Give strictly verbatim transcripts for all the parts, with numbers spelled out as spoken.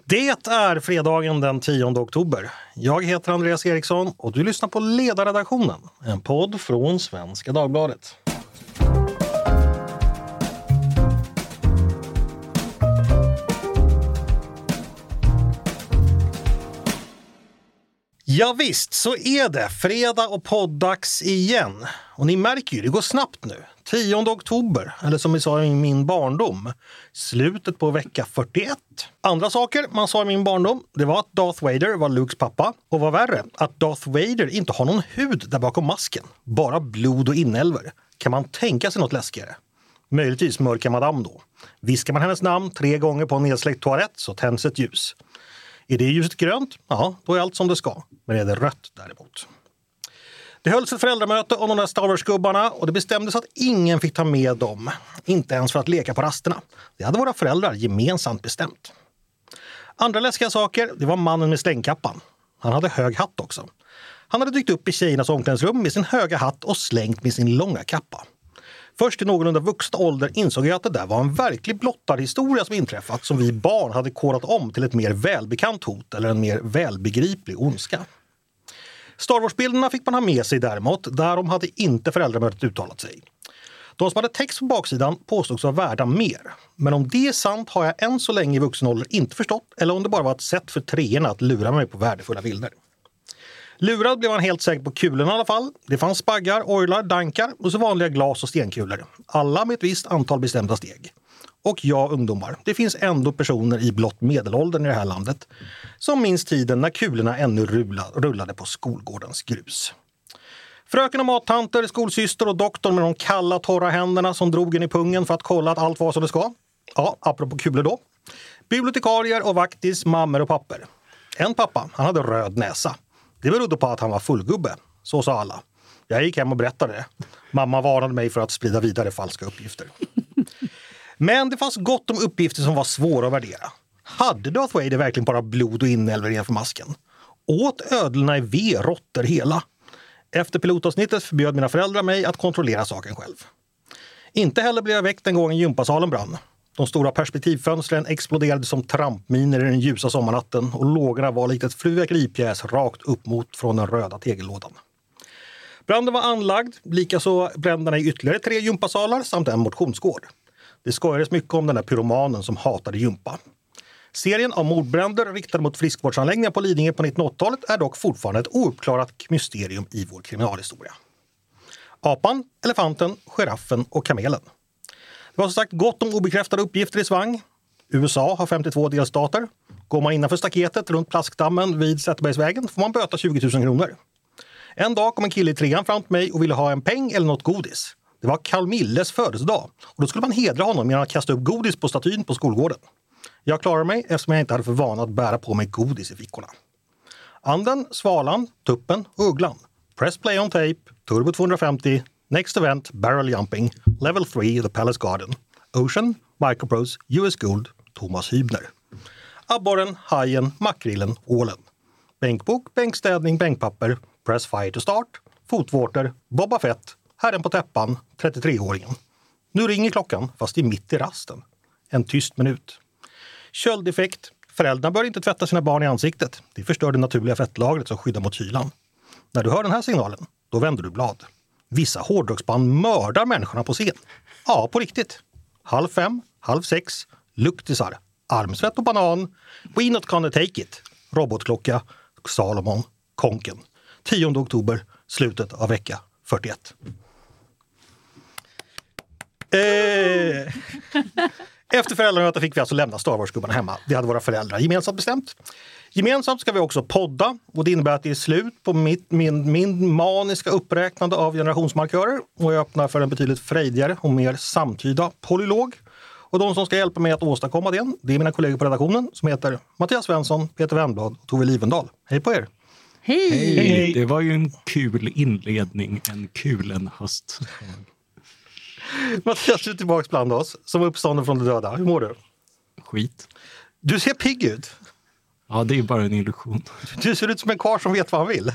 Det är fredagen den tionde oktober. Jag heter Andreas Eriksson och du lyssnar på Ledarredaktionen, en podd från Svenska Dagbladet. Ja visst, så är det. Fredag och poddags igen. Och ni märker ju, det går snabbt nu. tionde oktober, eller som vi sa i min barndom, slutet på vecka fyrtioett. Andra saker man sa i min barndom, det var att Darth Vader var Lukes pappa. Och vad värre, att Darth Vader inte har någon hud där bakom masken. Bara blod och inälvor. Kan man tänka sig något läskigare? Möjligtvis mörka madame då. Viskar man hennes namn tre gånger på en nedsläckt toalett så tänds ett ljus. Är det ljuset grönt? Ja, då är allt som det ska. Men är det rött däremot? Det hölls ett föräldramöte om de där Star Wars-gubbarna och det bestämdes att ingen fick ta med dem. Inte ens för att leka på rasterna. Det hade våra föräldrar gemensamt bestämt. Andra läskiga saker, det var mannen med slängkappan. Han hade hög hatt också. Han hade dykt upp i tjejernas omklädningsrum med sin höga hatt och slängt med sin långa kappa. Först i någorlunda vuxen ålder insåg jag att det där var en verklig blottarhistoria som inträffat som vi barn hade kodat om till ett mer välbekant hot eller en mer välbegriplig ondska. Star Wars-bilderna fick man ha med sig däremot, därom hade inte föräldramötet uttalat sig. De som hade text på baksidan påstås vara värda mer. Men om det är sant har jag än så länge i vuxen ålder inte förstått eller om det bara var ett sätt för treorna att lura mig på värdefulla bilder. Lurad blev han helt säker på kulorna i alla fall. Det fanns spaggar, oilar, dankar och så vanliga glas och stenkulor. Alla med ett visst antal bestämda steg. Och ja, ungdomar, det finns ändå personer i blott medelåldern i det här landet som minns tiden när kulorna ännu rullade på skolgårdens grus. Fröken och mattanter, skolsyster och doktorn med de kalla torra händerna som drog in i pungen för att kolla att allt var som det ska. Ja, apropå kulor då. Bibliotekarier och vaktis, mammor och papper. En pappa, han hade röd näsa. Det berodde på att han var fullgubbe, så sa alla. Jag gick hem och berättade det. Mamma varnade mig för att sprida vidare falska uppgifter. Men det fanns gott om uppgifter som var svåra att värdera. Hade Darth Vader verkligen bara blod och inälvor inför masken? Åt ödlorna i V råttor hela? Efter pilotavsnittet förbjöd mina föräldrar mig att kontrollera saken själv. Inte heller blev jag väckt den gången gympasalen brann. De stora perspektivfönstren exploderade som trampminer i den ljusa sommarnatten och lågorna var likt ett fyrverkeripjäs rakt upp mot från den röda tegellådan. Branden var anlagd, likaså bränderna i ytterligare tre gympasalar samt en motionsgård. Det skojades mycket om den där pyromanen som hatade gympa. Serien av mordbränder riktade mot friskvårdsanläggningar på Lidingö på nittonhundraåttalet är dock fortfarande ett ouppklarat mysterium i vår kriminalhistoria. Apan, elefanten, giraffen och kamelen. Det var som sagt gott om obekräftade uppgifter i svang. U S A har femtiotvå delstater. Går man innanför staketet runt Plaskdammen vid Zetterbergsvägen får man böta tjugo tusen kronor. En dag kom en kille i trean fram till mig och ville ha en peng eller något godis. Det var Carl Milles födelsedag och då skulle man hedra honom genom att kasta upp godis på statyn på skolgården. Jag klarade mig eftersom jag inte hade för vana att bära på mig godis i fickorna. Anden, svalan, tuppen och ugglan. Press play on tape, turbo tvåhundrafemtio, next event, barrel jumping, level tre, the Palace Garden, Ocean, Microprose, U S Gold, Thomas Hübner. Abborren, hajen, makrillen, ålen. Bänkbok, bänkstädning, bänkpapper, press fire to start, fotvårtor, Boba Fett, herren på täppan, trettiotreåringen. Nu ringer klockan, fast det är mitt i rasten. En tyst minut. Köldeffekt. Föräldrarna bör inte tvätta sina barn i ansiktet. Det förstör det naturliga fettlagret som skyddar mot kylan. När du hör den här signalen, då vänder du blad. Vissa hårdrocksband mördar människorna på scen. Ja, på riktigt. Halv fem, halv sex, luktisar, armsvett och banan. We not gonna take it. Robotklocka, Salomon, Konken. tionde oktober, slutet av vecka fyrtioett. Eh... Efter föräldramötet fick vi alltså lämna Star Wars-gubbarna hemma. Det hade våra föräldrar gemensamt bestämt. Gemensamt ska vi också podda och det innebär att det är slut på mitt, min, min maniska uppräknande av generationsmarkörer och jag öppnar för en betydligt frejdigare och mer samtida polylog. Och de som ska hjälpa mig att åstadkomma det, det är mina kollegor på redaktionen som heter Mattias Svensson, Peter Wennblad och Tove Livendal. Hej på er! Hej! Hej! Hej. Det var ju en kul inledning, en kul en höst. Mattias, du är tillbaka bland oss som uppstånden från de döda. Hur mår du? Skit. Du ser pigg ut. Ja, det är bara en illusion. Du ser ut som en karl som vet vad han vill.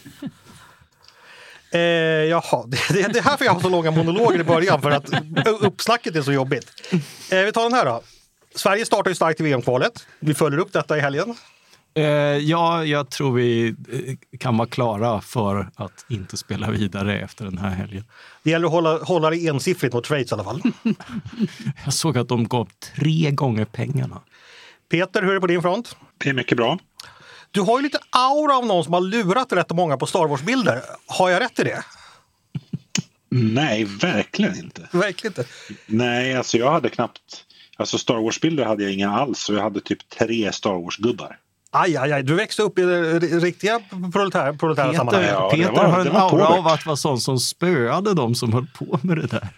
Eh, jaha, det, det, det är här för jag har så långa monologer i början för att uppsnacket är så jobbigt. Eh, vi tar den här då. Sverige startar ju starkt i V M-kvalet. Vi följer upp detta i helgen. Eh, ja, jag tror vi eh, kan vara klara för att inte spela vidare efter den här helgen. Det gäller att hålla, hålla det ensiffrigt mot Schweiz i alla fall. Jag såg att de gav tre gånger pengarna. Peter, hur är det på din front? Det är mycket bra. Du har ju lite aura av någon som har lurat rätt många på Star Wars-bilder. Har jag rätt i det? Nej, verkligen inte. Verkligen inte. Nej, alltså jag hade knappt... Alltså Star Wars-bilder hade jag inga alls. Och jag hade typ tre Star Wars-gubbar. Aj, aj, aj. Du växte upp i det riktiga proletär, proletära Peter, sammanhang. Ja, Peter var, har en aura påverk. av att vara sån som spöade de som höll på med det där.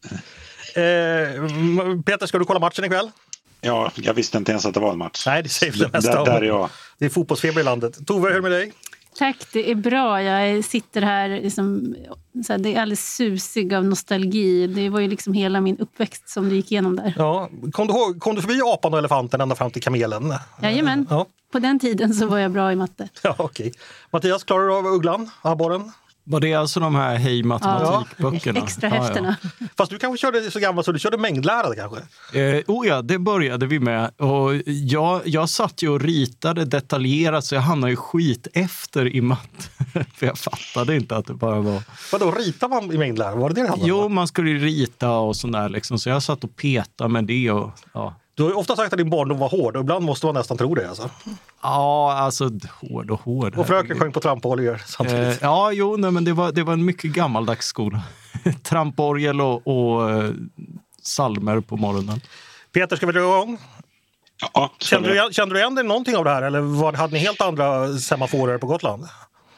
Eh, Peter, ska du kolla matchen ikväll? Ja, jag visste inte ens att det var en match. Nej, det säger det mesta där, om. där är jag. Det är fotbollsfeber i landet. Tove, hur är det med dig? Tack, det är bra. Jag sitter här, liksom, så här, det är alldeles susig av nostalgi. Det var ju liksom hela min uppväxt som du gick igenom där. Ja, kom, du ihåg, kom du förbi apan och elefanten ända fram till kamelen? Jajamän, Ja, på den tiden så var jag bra i matte. ja okej. Mattias, klarar du av ugglan, abborren? Var det alltså de här hej matematikböckerna? Extra Ja, ja. häftena. Fast du kanske körde så gammal så du körde mängdlärare kanske? Eh, oh ja, det började vi med. Och jag, jag satt ju och ritade detaljerat så jag hamnade ju skit efter i matte. För jag fattade inte att det bara var... Vadå, ritar man i mängdlärare? Var det det det handlade om? Jo, man skulle ju rita och sådär liksom. Så jag satt och petade med det och... Ja. Du har ju ofta sagt att din barndom var hård och ibland måste man nästan tro det. Alltså. Ja, alltså hård och hård. Och fröken sjöng på tramporgel samtidigt. Eh, ja, jo, nej, men det var, det var en mycket gammaldags skola. Tramporgel och, och eh, salmer på morgonen. Peter, ska vi dra igång? Ja, Kände du, igen- kände du igen dig någonting av det här eller var, hade ni helt andra semaforer på Gotland?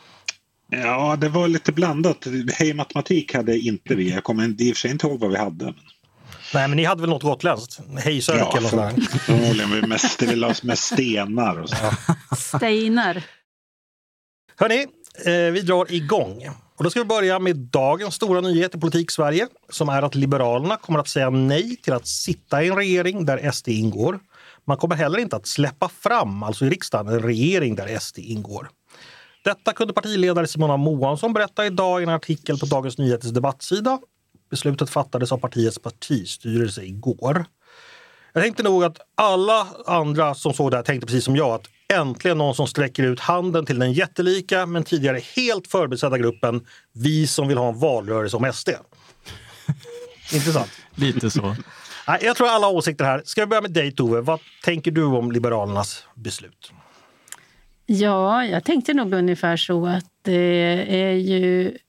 ja, det var lite blandat. Hej matematik hade inte vi. Jag kommer i och för sig inte ihåg vad vi hade. Nej, men ni hade väl något gotländskt? Hejsök Ja, eller sådär. förmodligen. Vi mest, vi la oss med stenar och så. Steinar. Hörrni, eh, vi drar igång. Och då ska vi börja med dagens stora nyhet i Politik Sverige som är att Liberalerna kommer att säga nej till att sitta i en regering där S D ingår. Man kommer heller inte att släppa fram, alltså i riksdagen, en regering där S D ingår. Detta kunde partiledare Simona Moansson berätta idag i en artikel på Dagens Nyheters debattsida. Beslutet fattades av partiets partistyrelse igår. Jag tänkte nog att alla andra som såg det här tänkte precis som jag att äntligen någon som sträcker ut handen till den jättelika men tidigare helt förberedda gruppen vi som vill ha en valrörelse om S D. Intressant. Lite så. Nej, jag tror alla åsikter här. Ska vi börja med dig Tove? Vad tänker du om Liberalernas beslut? Ja, jag tänkte nog ungefär så att det är ju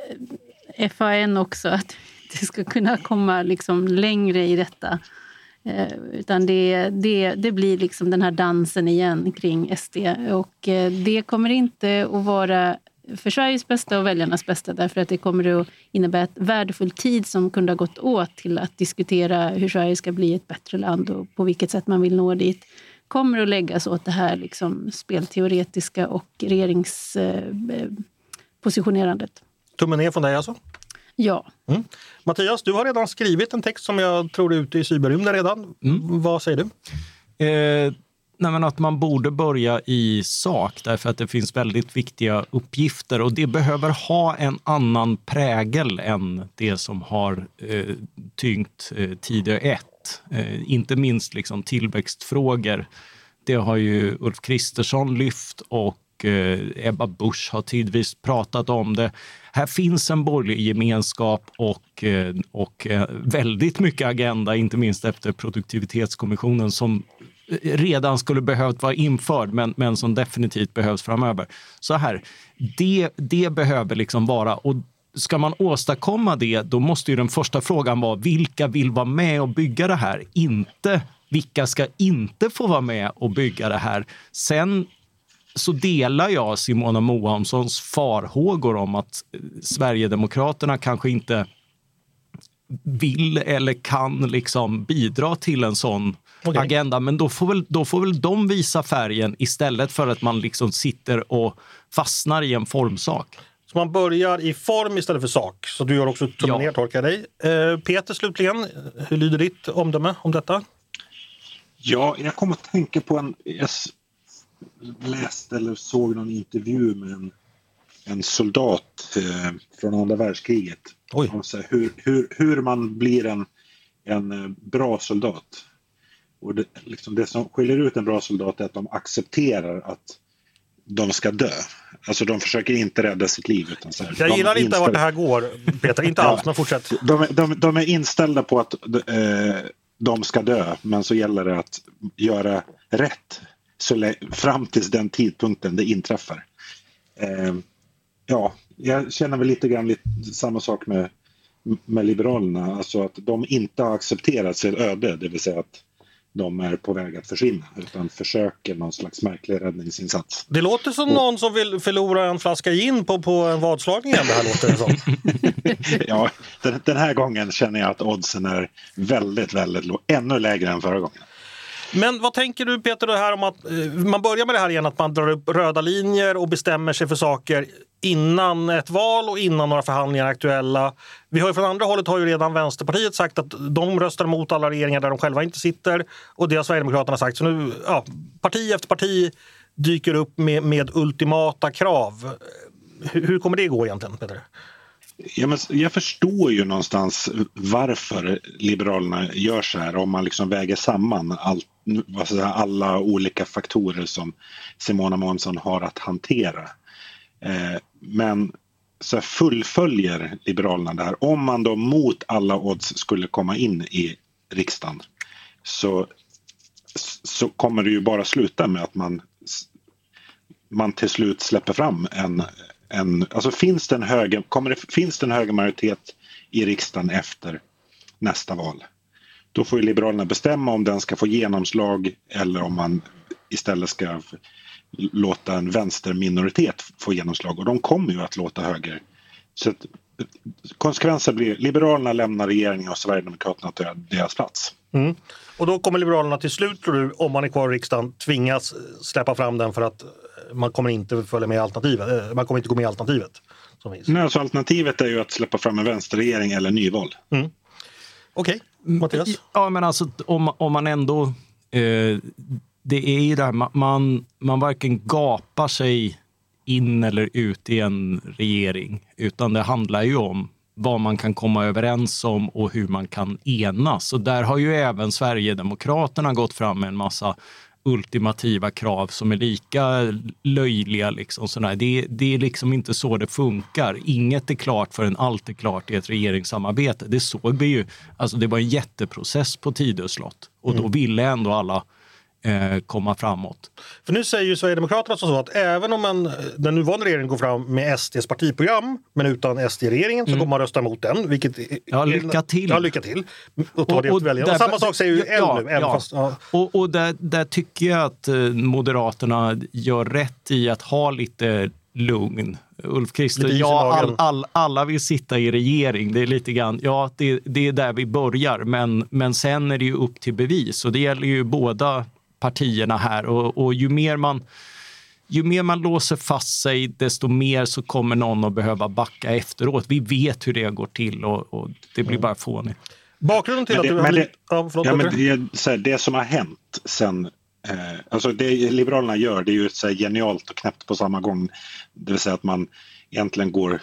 F A N också att det ska kunna komma liksom längre i detta. Eh, utan det, det, det blir liksom den här dansen igen kring S D. Och eh, det kommer inte att vara för Sveriges bästa och väljarnas bästa därför att det kommer att innebära ett värdefull tid som kunde ha gått åt till att diskutera hur Sverige ska bli ett bättre land och på vilket sätt man vill nå dit. Kommer att läggas åt det här liksom spelteoretiska och regeringspositionerandet. Eh, Tummen ner från dig alltså? Ja. Mm. Mattias, du har redan skrivit en text som jag tror är ute i cyberrymden redan. Mm. Vad säger du? Eh, nej men att man borde börja i sak därför att det finns väldigt viktiga uppgifter och det behöver ha en annan prägel än det som har eh, tyngt eh, tidigare ett. Eh, inte minst liksom tillväxtfrågor. Det har ju Ulf Kristersson lyft och eh, Ebba Busch har tidvis pratat om det. Här finns en borgerlig gemenskap och, eh, och eh, väldigt mycket agenda, inte minst efter produktivitetskommissionen som redan skulle behövt vara införd men, men som definitivt behövs framöver. Så här, det, det behöver liksom vara, och ska man åstadkomma det då måste ju den första frågan vara vilka vill vara med och bygga det här? Inte vilka ska inte få vara med och bygga det här? Sen så delar jag Simona Moanssons farhågor om att Sverigedemokraterna kanske inte vill eller kan liksom bidra till en sån okay. agenda. Men då får, väl, då får väl de visa färgen istället för att man liksom sitter och fastnar i en formsak. Så man börjar i form istället för sak. Så du gör också tummen ner, tolkar dig. Eh, Peter, slutligen, hur lyder ditt omdöme om detta? Ja, jag kommer att tänka på en... Jag läste eller såg någon intervju med en, en soldat eh, från andra världskriget. Oj. Om så här, hur, hur, hur man blir en, en bra soldat. Och det, liksom det som skiljer ut en bra soldat är att de accepterar att de ska dö. Alltså de försöker inte rädda sitt liv. Utan så här, jag gillar inte inställ... vart det här går, Peter. Inte alls, men fortsätt. De, de, de är inställda på att eh, de ska dö, men så gäller det att göra rätt så lä- fram tills den tidpunkten det inträffar. Eh, ja, jag känner väl lite grann lite, samma sak med, med Liberalerna. Alltså att de inte har accepterat sitt öde, det vill säga att de är på väg att försvinna, utan försöker någon slags märklig räddningsinsats. Det låter som någon som vill förlora en flaska gin på, på en vadslagning. Det här låter det som. Ja, den, den här gången känner jag att oddsen är väldigt, väldigt låg. Ännu lägre än förra gången. Men vad tänker du, Peter, det här om att eh, man börjar med det här igen, att man drar upp röda linjer och bestämmer sig för saker innan ett val och innan några förhandlingar är aktuella. Vi har ju från andra hållet har ju redan Vänsterpartiet sagt att de röstar mot alla regeringar där de själva inte sitter, och det har Sverigedemokraterna sagt. Så nu, ja, parti efter parti dyker upp med, med ultimata krav. Hur, hur kommer det gå egentligen, Peter? Ja, men jag förstår ju någonstans varför Liberalerna gör så här, om man liksom väger samman all, alltså alla olika faktorer som Simona Månsson har att hantera. Eh, men så fullföljer Liberalerna det här. Om man då mot alla odds skulle komma in i riksdagen, så, så kommer det ju bara sluta med att man, man till slut släpper fram en En, alltså finns det en höger, kommer det, finns det en höger majoritet i riksdagen efter nästa val, då får ju Liberalerna bestämma om den ska få genomslag eller om man istället ska låta en vänsterminoritet få genomslag, och de kommer ju att låta höger. Så att konsekvensen blir Liberalerna lämnar regeringen och Sverigedemokraterna till deras plats. Mm. Och då kommer Liberalerna till slut, tror du, om man är kvar i riksdagen, tvingas släppa fram den för att man kommer inte följa med alternativet. Man kommer inte gå med i alternativet. Som finns. Nej, så alternativet är ju att släppa fram en vänsterregering eller nyval. Mm. Okej, okay. Mattias? Ja, men alltså om, om man ändå... Eh, det är ju där, man, man varken gapar sig in eller ut i en regering, utan det handlar ju om vad man kan komma överens om och hur man kan enas. Och där har ju även Sverigedemokraterna gått fram med en massa ultimativa krav som är lika löjliga. Liksom, sådär. Det, det är liksom inte så det funkar. Inget är klart förrän allt är klart i ett regeringssamarbete. Det såg vi ju. Alltså det var en jätteprocess på Tidö slott. Och då ville ändå alla eh, komma framåt. För nu säger ju Sverigedemokraterna så att även om en, den nuvarande regeringen går fram med S D:s partiprogram, men utan S D-regeringen, så mm. kommer man rösta mot den. Vilket är, ja, lycka till. Ja, lycka till. Och ta och, det och, och, och samma sak säger ju L ja, nu. Även ja. Fast, ja. Och, och där, där tycker jag att eh, Moderaterna gör rätt i att ha lite lugn. Ulf Krister, ja, all, all, alla vill sitta i regering. Det är lite grann, ja, det, det är där vi börjar. Men, men sen är det ju upp till bevis. Och det gäller ju båda partierna här. Och, och ju mer man... Ju mer man låser fast sig, desto mer så kommer någon att behöva backa efteråt. Vi vet hur det går till och, och det blir bara fånigt. Bakgrunden till men det, att du... Men det, ja, förlåt, ja, men det, så här, det som har hänt sen... Eh, alltså det Liberalerna gör, det är ju så här genialt och knäppt på samma gång. Det vill säga att man egentligen går,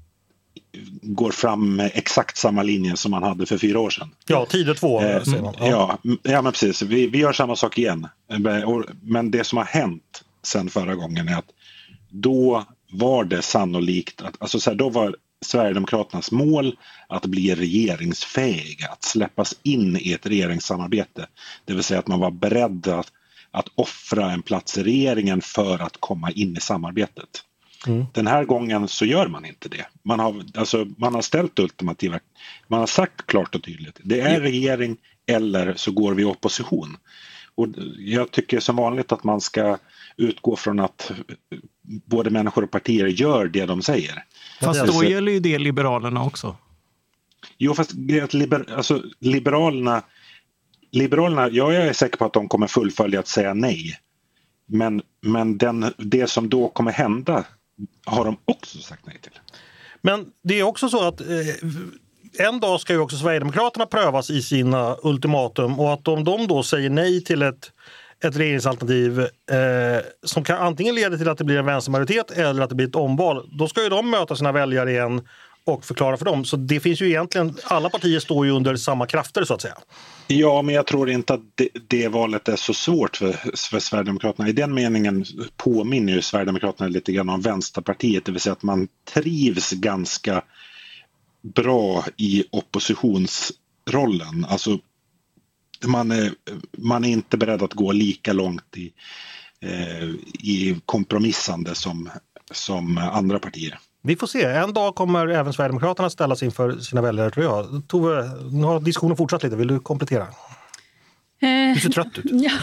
går fram med exakt samma linje som man hade för fyra år sedan. Ja, Tidö två eh, säger man. Ja, ja, ja men precis. Vi, vi gör samma sak igen. Men det som har hänt sen förra gången är att då var det sannolikt att, alltså så här, då var Sverigedemokraternas mål att bli regeringsfähiga, att släppas in i ett regeringssamarbete. Det vill säga att man var beredd att, att offra en plats i regeringen för att komma in i samarbetet. Mm. Den här gången så gör man inte det. Man har, alltså, man har ställt ultimativa, man har sagt klart och tydligt, det är regering eller så går vi i opposition. Och jag tycker som vanligt att man ska utgå från att både människor och partier gör det de säger. Fast då gäller ju det Liberalerna också. Jo, fast liber, alltså, Liberalerna, Liberalerna, ja, jag är säker på att de kommer fullfölja att säga nej. Men, men den, det som då kommer hända har de också sagt nej till. Men det är också så att... Eh, en dag ska ju också Sverigedemokraterna prövas i sina ultimatum, och att om de då säger nej till ett, ett regeringsalternativ eh, som kan antingen leda till att det blir en vänstermajoritet eller att det blir ett omval, då ska ju de möta sina väljare igen och förklara för dem. Så det finns ju egentligen, alla partier står ju under samma krafter så att säga. Ja, men jag tror inte att det, det valet är så svårt för, för Sverigedemokraterna. I den meningen påminner ju Sverigedemokraterna lite grann om Vänsterpartiet, det vill säga att man trivs ganska bra i oppositionsrollen. Alltså man är, man är inte beredd att gå lika långt i, eh, i kompromissande som, som andra partier. Vi får se. En dag kommer även Sverigedemokraterna ställas inför sina väljare, tror jag. Tove, nu har diskussionen fortsatt lite. Vill du komplettera? Du ser trött ut. Ja,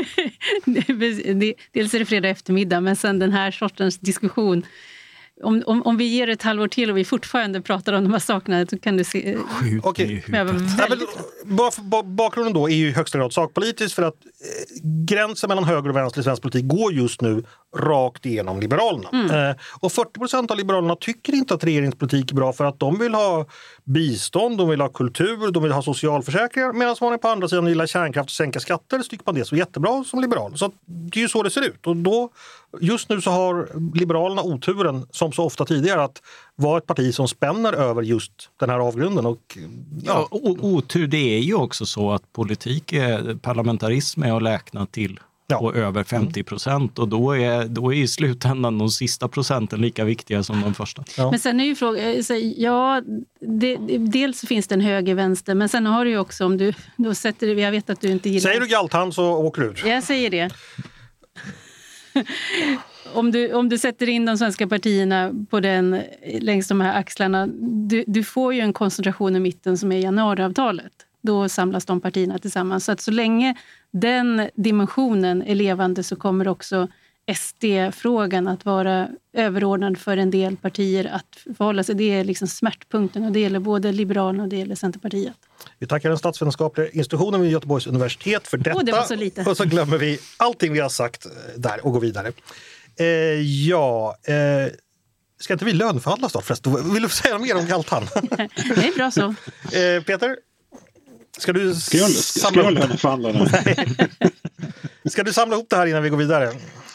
dels är det fredag eftermiddag, men sen den här sortens diskussion. Om, om, om vi ger ett halvår till och vi fortfarande pratar om de här sakerna, så kan du se... Skjut Okej. i huvudet. Ja, men, bakgrunden då är ju i högsta grad sakpolitisk, för att eh, gränsen mellan höger och vänster i svensk politik går just nu rakt igenom Liberalerna. Mm. Eh, och fyrtio procent av Liberalerna tycker inte att regeringspolitik är bra, för att de vill ha bistånd, de vill ha kultur, de vill ha socialförsäkringar, medan man är på andra sidan gillar kärnkraft och sänka skatter, så tycker man det så jättebra som liberal. Så det är ju så det ser ut. Och då, just nu så har Liberalerna oturen, som så ofta tidigare, att vara ett parti som spänner över just den här avgrunden. Och, ja, ja otur, det är ju också så att politik är, parlamentarism är att räkna till ja. på över femtio procent, och då är, då är i slutändan de sista procenten lika viktiga som de första. Ja. Men sen är ju frågan, ja, det, dels finns det en höger-vänster, men sen har du ju också, om du då sätter det, jag vet att du inte gillar... Säger du galthand så åker du ut. Jag säger det. Om du, om du sätter in de svenska partierna på den, längs de här axlarna, du, du får ju en koncentration i mitten som är januariavtalet. Då samlas de partierna tillsammans. Så att så länge den dimensionen är levande, så kommer också S D-frågan att vara överordnad för en del partier att förhålla sig. Det är liksom smärtpunkten, och det gäller både Liberalerna och det gäller Centerpartiet. Vi tackar den statsvetenskapliga institutionen vid Göteborgs universitet för detta. Oh, det var så lite. Och så glömmer vi allting vi har sagt där och går vidare. Eh, ja, eh, ska inte vi löneförhandla snart förresten? Vill du säga mer om galthand? Det är bra så. Eh, Peter? Ska du ska jag, ska, samla ska jag löneförhandla nu? Ska du samla ihop det här innan vi går vidare?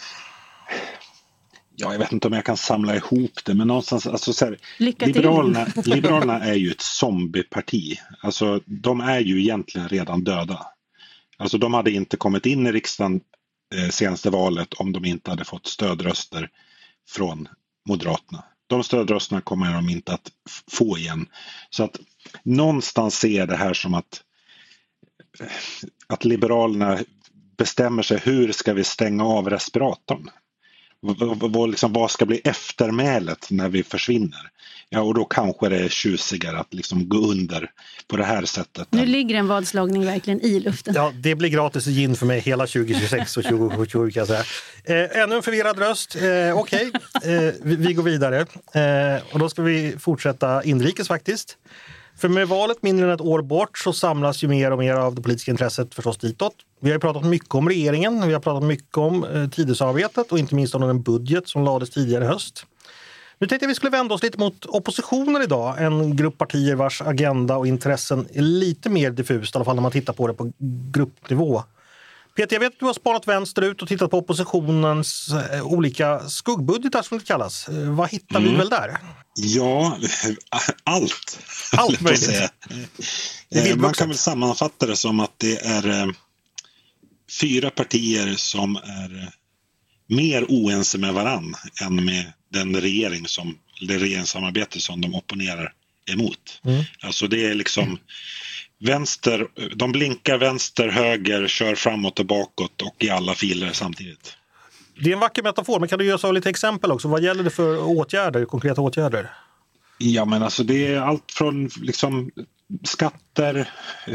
Ja, jag vet inte om jag kan samla ihop det, men någonstans, alltså så här, Lycka Liberalerna, Liberalerna är ju ett zombieparti. Alltså de är ju egentligen redan döda. Alltså de hade inte kommit in i riksdagen eh, senaste valet om de inte hade fått stödröster från Moderaterna. De stödrösterna kommer de inte att f- få igen. Så att någonstans ser det här som att att Liberalerna bestämmer sig, hur ska vi stänga av respiratorn? Vad, liksom, vad ska bli eftermälet när vi försvinner? Ja, och då kanske det är tjusigare att liksom gå under på det här sättet. Nu ligger en vadslagning verkligen i luften. Ja, det blir gratis gin för mig hela tjugo tjugosex och tjugo tjugo kan jag säga. Eh, ännu en förvirrad röst. Eh, Okej, okay. eh, vi, vi går vidare. Eh, och då ska vi fortsätta inrikes faktiskt. För med valet mindre än ett år bort så samlas ju mer och mer av det politiska intresset förstås ditåt. Vi har ju pratat mycket om regeringen, vi har pratat mycket om eh, Tidösamarbetet och inte minst om den budget som lades tidigare i höst. Nu tänkte jag vi skulle vända oss lite mot oppositionen idag, en grupp partier vars agenda och intressen är lite mer diffust, i alla fall när man tittar på det på gruppnivå. Peter, jag vet att du har spanat vänsterut och tittat på oppositionens eh, olika skuggbudgetar som det kallas. Eh, vad hittar mm. vi väl där? Ja, allt. Allt möjligt. Eh, man kan väl sammanfatta det som att det är eh, fyra partier som är eh, mer oense med varann än med den regering som, det regeringssamarbete som de opponerar emot. Mm. Alltså det är liksom vänster, de blinkar vänster, höger, kör framåt och bakåt och i alla filer samtidigt. Det är en vacker metafor, men kan du göra så lite exempel också? Vad gäller det för åtgärder, konkreta åtgärder? Ja, men alltså det är allt från liksom skatter,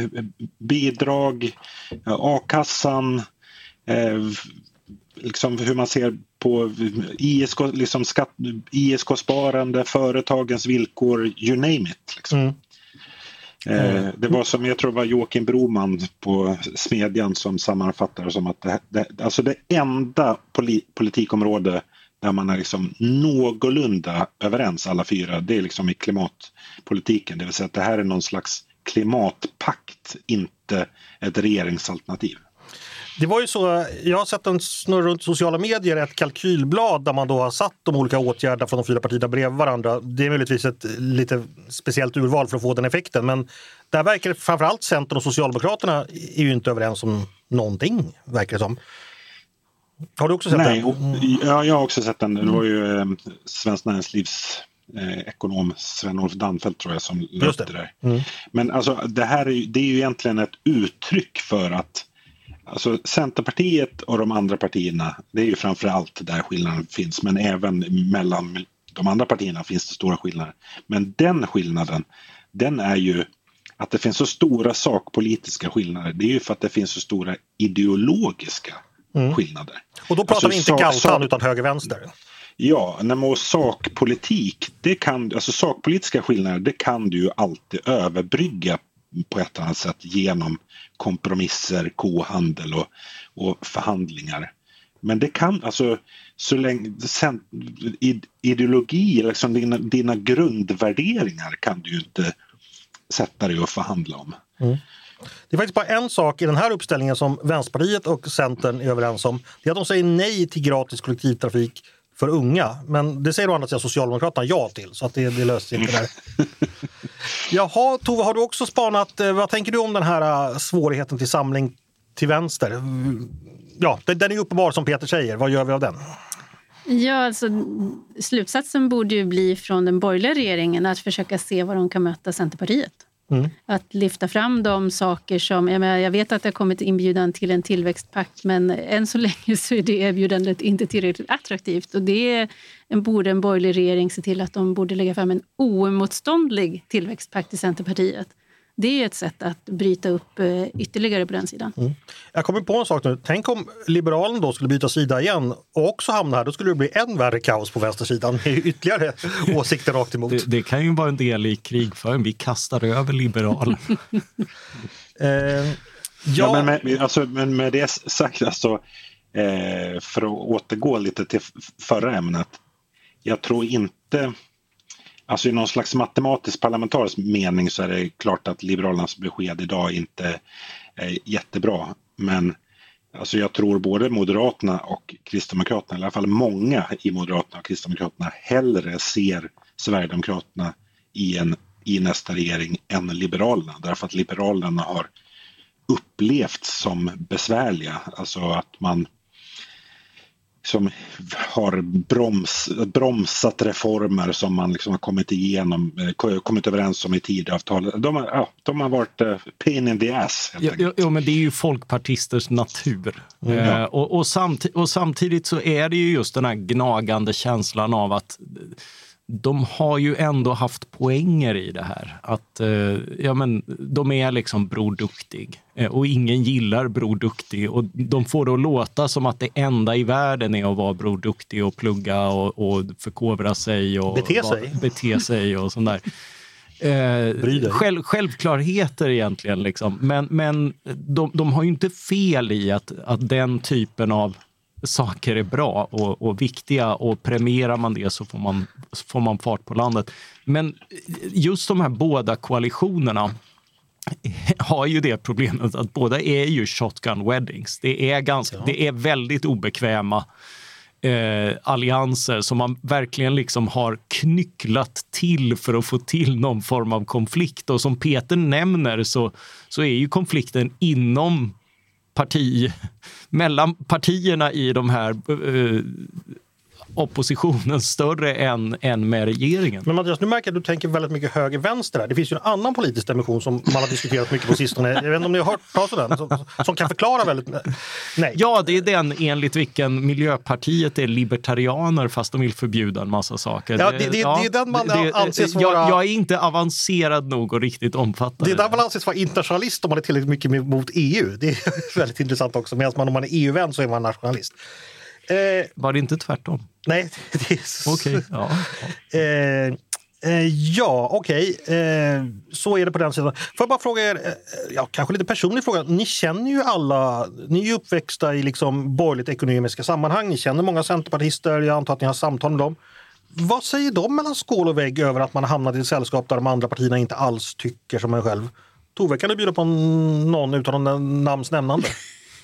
bidrag, a-kassan, eh, liksom hur man ser på I S K, liksom skatt, I S K-sparande, företagens villkor, you name it. Liksom. Mm. Eh, det var som, jag tror det var Joakim Broman på Smedjan som sammanfattar som att det, det, alltså det enda poli, politikområde där man är liksom någorlunda överens alla fyra, det är liksom i klimatpolitiken. Det vill säga att det här är någon slags klimatpakt, inte ett regeringsalternativ. Det var ju så, jag har sett en snurra runt sociala medier, ett kalkylblad där man då har satt de olika åtgärderna från de fyra partierna bredvid varandra. Det är möjligtvis ett lite speciellt urval för att få den effekten, men där verkar det, framförallt Centern och Socialdemokraterna är ju inte överens om någonting, verkar det som. Har du också sett Nej, den? Nej, ja, jag har också sett den. Det var ju eh, Svenskt Näringslivs eh, ekonom Sven-Olof Danfelt tror jag som löste det där. Mm. Men alltså det här är, det är ju egentligen ett uttryck för att alltså Centerpartiet och de andra partierna, det är ju framförallt där skillnaden finns, men även mellan de andra partierna finns det stora skillnader. Men den skillnaden, den är ju att det finns så stora sakpolitiska skillnader. Det är ju för att det finns så stora ideologiska mm. skillnader. Och då pratar alltså, vi inte galtan utan höger-vänster. Ja, när man sakpolitik, det kan, alltså sakpolitiska skillnader, det kan du ju alltid överbrygga på ett annat sätt genom kompromisser, kohandel och, och förhandlingar. Men det kan, alltså så länge sen, ideologi, liksom dina, dina grundvärderingar kan du ju inte sätta dig och förhandla om. Mm. Det är faktiskt bara en sak i den här uppställningen som Vänsterpartiet och Centern är överens om. Det är att de säger nej till gratis kollektivtrafik för unga. Men det säger å andra sidan Socialdemokraterna ja till, så att det, det löser inte där. Jaha, Tove, har du också spanat, vad tänker du om den här svårigheten till samling till vänster? Ja, den är uppenbar som Peter säger. Vad gör vi av den? Ja, alltså slutsatsen borde ju bli från den borgerliga regeringen att försöka se vad de kan möta Centerpartiet. Mm. Att lyfta fram de saker som, jag, menar, jag vet att det har kommit inbjudan till en tillväxtpakt, men än så länge så är det erbjudandet inte tillräckligt attraktivt, och det är en, borde en borgerlig regering se till att de borde lägga fram en oemotståndlig tillväxtpakt i Centerpartiet. Det är ett sätt att bryta upp ytterligare på den sidan. Mm. Jag kommer på en sak nu. Tänk om Liberalen då skulle byta sida igen och också hamna här. Då skulle det bli än värre kaos på vänstersidan med ytterligare åsikter rakt emot. Det, det kan ju vara en del i krigföringen. Vi kastar över Liberal. eh, ja, ja men, med, alltså, men med det sagt, alltså, eh, för att återgå lite till förra ämnet. Jag tror inte... Alltså i någon slags matematisk parlamentarisk mening så är det klart att Liberalernas besked idag inte är jättebra. Men alltså jag tror både Moderaterna och Kristdemokraterna, i alla fall många i Moderaterna och Kristdemokraterna, hellre ser Sverigedemokraterna i, en, i nästa regering än Liberalerna. Därför att Liberalerna har upplevts som besvärliga. Alltså att man som har broms, bromsat reformer som man liksom har kommit igenom, kommit överens om i Tidöavtalet. De har, ja, de har varit uh, pain in the ass. Ja, ja, ja, men det är ju folkpartisters natur. Mm. Eh, och, och, samt, och samtidigt så är det ju just den här gnagande känslan av att de har ju ändå haft poänger i det här. Att eh, ja, men, de är liksom Bror Duktig. Eh, och ingen gillar Bror Duktig. Och de får då låta som att det enda i världen är att vara Bror Duktig och plugga och, och förkovra sig. Och bete sig. Va, bete sig och sånt där. Eh, själv, självklarheter egentligen. Liksom. Men, men de, de har ju inte fel i att, att den typen av saker är bra och, och viktiga, och premierar man det så får man, får man fart på landet. Men just de här båda koalitionerna har ju det problemet att båda är ju shotgun weddings. Det är, ganska, ja. det är väldigt obekväma eh, allianser som man verkligen liksom har knycklat till för att få till någon form av konflikt. Och som Peter nämner så, så är ju konflikten inom parti, mellan partierna i de här eh, oppositionen större än, än med regeringen. Men Mattias, nu märker jag att du tänker väldigt mycket höger-vänster här. Det finns ju en annan politisk dimension som man har diskuterat mycket på sistone. Jag vet inte om ni har hört talas om den, som, som kan förklara väldigt... Nej. Ja, det är den enligt vilken Miljöpartiet är libertarianer fast de vill förbjuda en massa saker. Ja, det, det, ja, det är den man det, anses vara... Jag, jag är inte avancerad nog och riktigt omfattande. Det är den man anses vara internationalist om man är tillräckligt mycket mot E U. Det är väldigt intressant också. Medan man, om man är E U-vän så är man nationalist. Eh, Var det inte tvärtom? Nej, det är så... Okej, ja. ja. Eh, eh, ja, okej. Okay. Eh, så är det på den sidan. Får jag bara fråga er, eh, ja, kanske lite personlig fråga. Ni känner ju alla, ni är ju uppväxta i liksom borgerligt ekonomiska sammanhang. Ni känner många centerpartister, jag antar att ni har samtal med dem. Vad säger de mellan skål och vägg över att man har hamnat i ett sällskap där de andra partierna inte alls tycker som en själv? Tove, kan du bjuda på någon utan någon namns nämnande?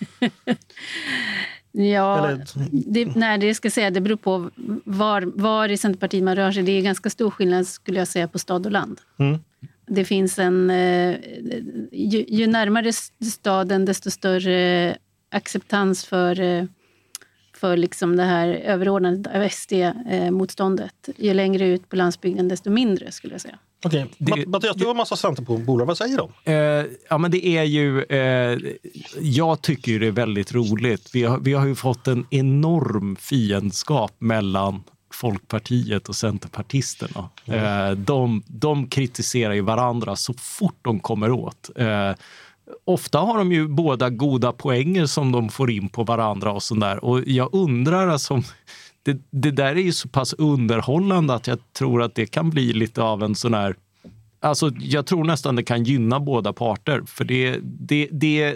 Ja, Eller... det, nej, det ska säga, det beror på var, var i Centerpartiet man rör sig. Det är ganska stor skillnad, skulle jag säga, på stad och land. Mm. Det finns en... Eh, ju, ju närmare staden, desto större acceptans för, eh, för liksom det här överordnade av S D-motståndet. Ju längre ut på landsbygden, desto mindre, skulle jag säga. Okej, okay. Mattias, du har en massa Centerbolag. Vad säger de? Eh, ja, men det är ju... Eh, jag tycker det är väldigt roligt. Vi har, vi har ju fått en enorm fiendskap mellan Folkpartiet och Centerpartisterna. Mm. Eh, de, de kritiserar ju varandra så fort de kommer åt. Eh, ofta har de ju båda goda poänger som de får in på varandra och sådär. Och jag undrar alltså... Det, det där är ju så pass underhållande att jag tror att det kan bli lite av en sån här... Alltså jag tror nästan det kan gynna båda parter. För det, det, det,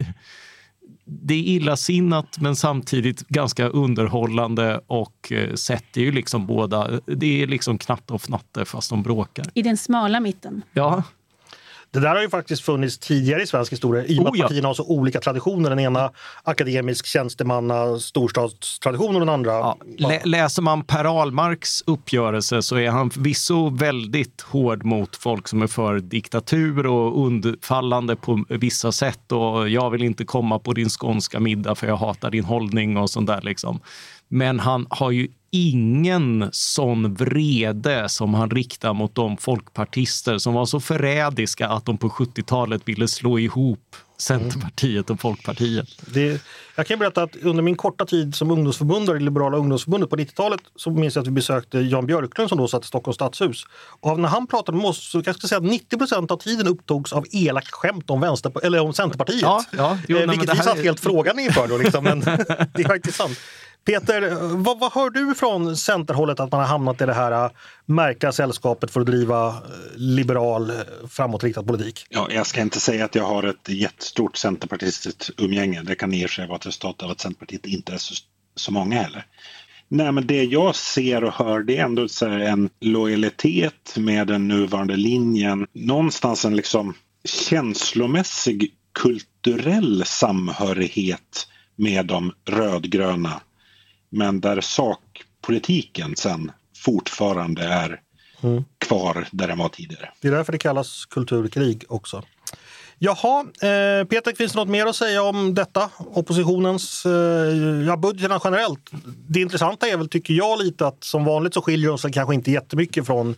det är illasinnat men samtidigt ganska underhållande och eh, sätter ju liksom båda... Det är liksom knatte och fnatte fast de bråkar. I den smala mitten. Ja. Det där har ju faktiskt funnits tidigare i svensk historia i och med oh, ja. att partierna har så olika traditioner. Den ena akademisk tjänstemanna storstadstradition och den andra... Ja. Lä- läser man Per Ahlmarks uppgörelse så är han förvisso väldigt hård mot folk som är för diktatur och undfallande på vissa sätt. Och jag vill inte komma på din skånska middag för jag hatar din hållning och sånt där liksom. Men han har ju ingen sån vrede som han riktar mot de folkpartister som var så förrädiska att de på sjuttiotalet ville slå ihop Centerpartiet och Folkpartiet. Det, jag kan berätta att under min korta tid som ungdomsförbundare i Liberala ungdomsförbundet på nittiotalet så minns jag att vi besökte Jan Björklund som då satt i Stockholms stadshus. Och när han pratade med oss så jag ska säga att nittio procent av tiden upptogs av elaka skämt om, vänster, eller om Centerpartiet. Ja, ja, jo, eh, nej, vilket vi satt är... helt frågan inför då liksom, men det är faktiskt sant. Peter, vad, vad hör du från Centerhållet att man har hamnat i det här märkliga sällskapet för att driva liberal framåtriktad politik? Ja, jag ska inte säga att jag har ett jättestort centerpartistiskt umgänge. Det kan i sig vara ett resultat av att Centerpartiet inte är så, så många heller. Nej, men det jag ser och hör det är ändå så här en lojalitet med den nuvarande linjen. Någonstans en liksom känslomässig kulturell samhörighet med de rödgröna. Men där sakpolitiken sen fortfarande är mm. kvar där den var tidigare. Det är därför det kallas kulturkrig också. Jaha, eh, Peter, finns det något mer att säga om detta? Oppositionens, eh, ja, budgeterna generellt. Det intressanta är väl, tycker jag, lite att som vanligt så skiljer de sig kanske inte jättemycket från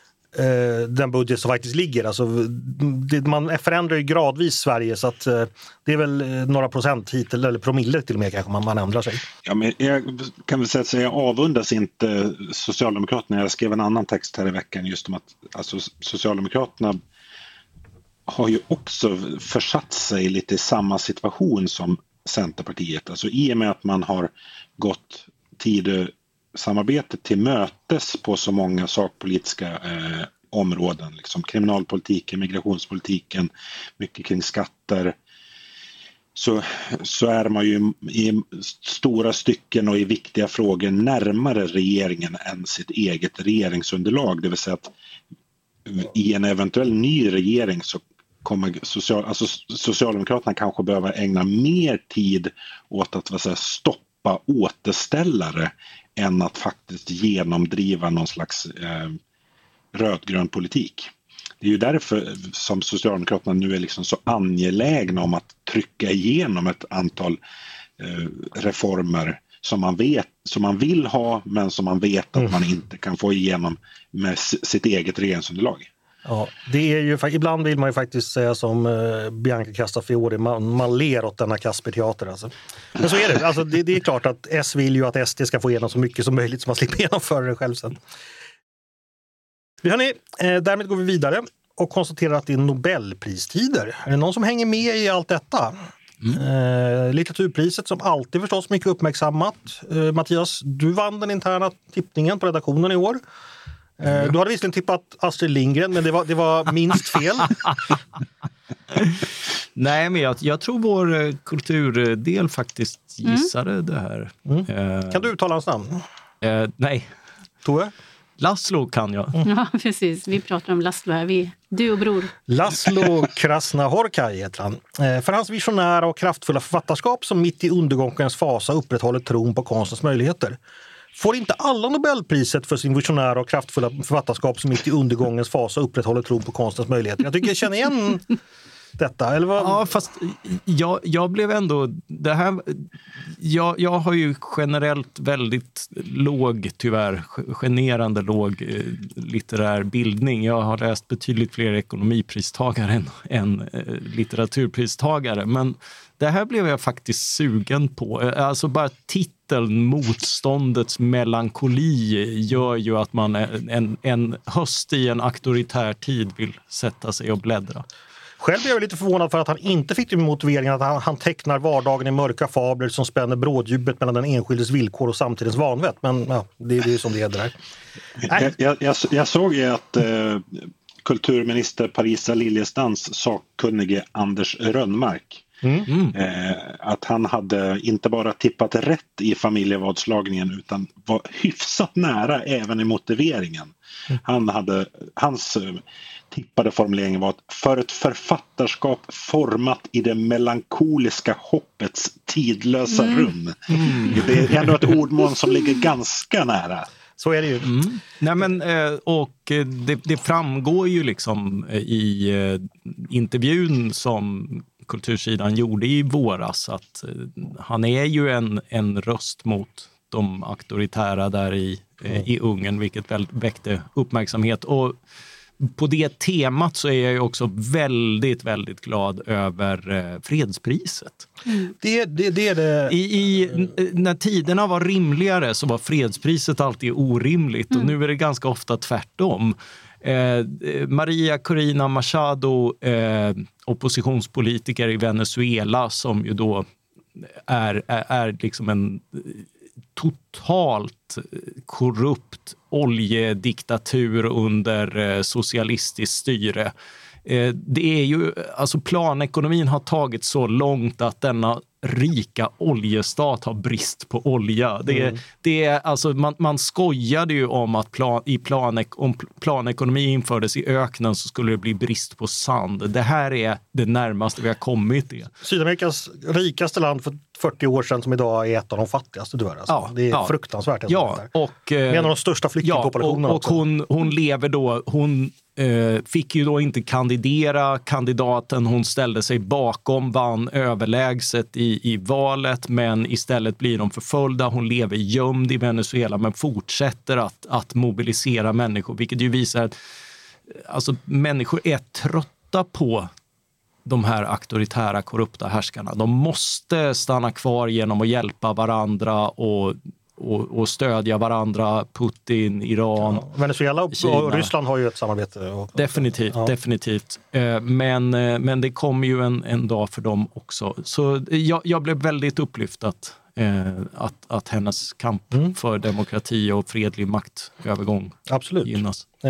eh, den budget som faktiskt ligger. Alltså, det, man förändrar ju gradvis Sverige så att eh, det är väl några procent hit eller promille till och med kanske man, man ändrar sig. Ja, men jag kan väl säga att jag avundas inte Socialdemokraterna. Jag skrev en annan text här i veckan just om att alltså, Socialdemokraterna har ju också försatt sig lite i samma situation som Centerpartiet. Alltså i och med att man har gått Tidösamarbetet till mötes på så många sakpolitiska eh, områden. Liksom kriminalpolitiken, migrationspolitiken, mycket kring skatter. Så, så är man ju i stora stycken och i viktiga frågor närmare regeringen än sitt eget regeringsunderlag. Det vill säga att i en eventuell ny regering så kommer social, alltså Socialdemokraterna kanske behöver ägna mer tid åt att vad säga, stoppa återställare än att faktiskt genomdriva någon slags eh, rödgrön politik. Det är ju därför som Socialdemokraterna nu är liksom så angelägna om att trycka igenom ett antal eh, reformer som man vet, som man vill ha men som man vet att man inte kan få igenom med sitt eget regeringsunderlag. Ja, det är ju, ibland vill man ju faktiskt säga som eh, Bianca Castafiore, man, man ler åt denna Kasperteater. Alltså. Men så är det. Alltså, det. Det är klart att S vill ju att S D ska få igenom så mycket som möjligt så man slipper genomföra det själv sen. Hörrni, eh, därmed går vi vidare och konstaterar att det är Nobelpristider. Är det någon som hänger med i allt detta? Mm. Eh, litteraturpriset som alltid förstås mycket uppmärksammat. Eh, Mattias, du vann den interna tippningen på redaktionen i år. Mm. Du hade visserligen tippat Astrid Lindgren, men det var, det var minst fel. Nej, men jag, jag tror vår kulturdel faktiskt gissade mm. det här. Mm. Uh, kan du uttala hans namn? Uh, nej. Tove? Laszlo kan jag. Ja, precis. Vi pratar om Laszlo här. Vi, du och bror. Laszlo Krasnahorkai heter han. För hans visionära och kraftfulla författarskap som mitt i undergångens fasa upprätthåller tron på konstens möjligheter. Får inte alla Nobelpriset för sin visionära och kraftfulla författarskap som mitt i undergångens fasa upprätthåller tron på konstens möjligheter? Jag tycker jag känner igen detta. Eller vad? Ja, fast jag, jag blev ändå... Det här, jag, jag har ju generellt väldigt låg, tyvärr, generande låg eh, litterär bildning. Jag har läst betydligt fler ekonomipristagare än, än eh, litteraturpristagare. Men det här blev jag faktiskt sugen på. Alltså bara titeln Motståndets melankoli gör ju att man en, en höst i en auktoritär tid vill sätta sig och bläddra. Själv blev jag lite förvånad för att han inte fick det med motiveringen att han, han tecknar vardagen i mörka fabler som spänner bråddjupet mellan den enskildes villkor och samtidens vanvett. Men ja, det, det är som det är det där. Jag, jag, jag, jag såg ju att eh, kulturminister Parisa Liljestams sakkunnige Anders Rönnmark Mm. Eh, att han hade inte bara tippat rätt i familjevåldslagningen utan var hyfsat nära även i motiveringen. Mm. Han hade, hans eh, tippade formulering var att för ett författarskap format i det melankoliska hoppets tidlösa mm. rum. Mm. Det är ändå ett ordmål som ligger ganska nära. Så är det ju. Mm. Nej, men, och det, det framgår ju liksom i intervjun som Kultursidan gjorde i våras att han är ju en, en röst mot de auktoritära där i, mm. i Ungern, vilket väl väckte uppmärksamhet. Och på det temat så är jag ju också väldigt, väldigt glad över fredspriset. Mm. Det, det, det är det. I, i, när tiderna var rimligare så var fredspriset alltid orimligt mm. och nu är det ganska ofta tvärtom. Eh, Maria Corina Machado, eh, oppositionspolitiker i Venezuela som ju då är, är, är liksom en totalt korrupt oljediktatur under socialistiskt styre. Det är ju, alltså planekonomin har tagit så långt att denna rika oljestat har brist på olja. Det är, mm. det är, alltså man, man skojade ju om att plan, i planek, om planekonomi infördes i öknen så skulle det bli brist på sand. Det här är det närmaste vi har kommit det. Sydamerikas rikaste land för fyrtio år sedan som idag är ett av de fattigaste tyvärr. Alltså. Ja, det är ja. fruktansvärt. Ja, och, en av de största flyktingpopulationerna. Ja, och, och hon, hon lever då, hon eh, fick ju då inte kandidera. Kandidaten hon ställde sig bakom vann överlägset i, i valet, men istället blir de förföljda. Hon lever gömd i Venezuela men fortsätter att, att mobilisera människor, vilket ju visar att alltså, människor är trötta på de här auktoritära, korrupta härskarna. De måste stanna kvar genom att hjälpa varandra och, och, och stödja varandra. Putin, Iran, ja, Venezuela och, och Ryssland har ju ett samarbete. Och, definitivt, ja. definitivt. Men, men det kommer ju en, en dag för dem också. Så jag, jag blev väldigt upplyftad att, att hennes kamp mm. för demokrati och fredlig maktövergång Absolut. gynnas. Eh,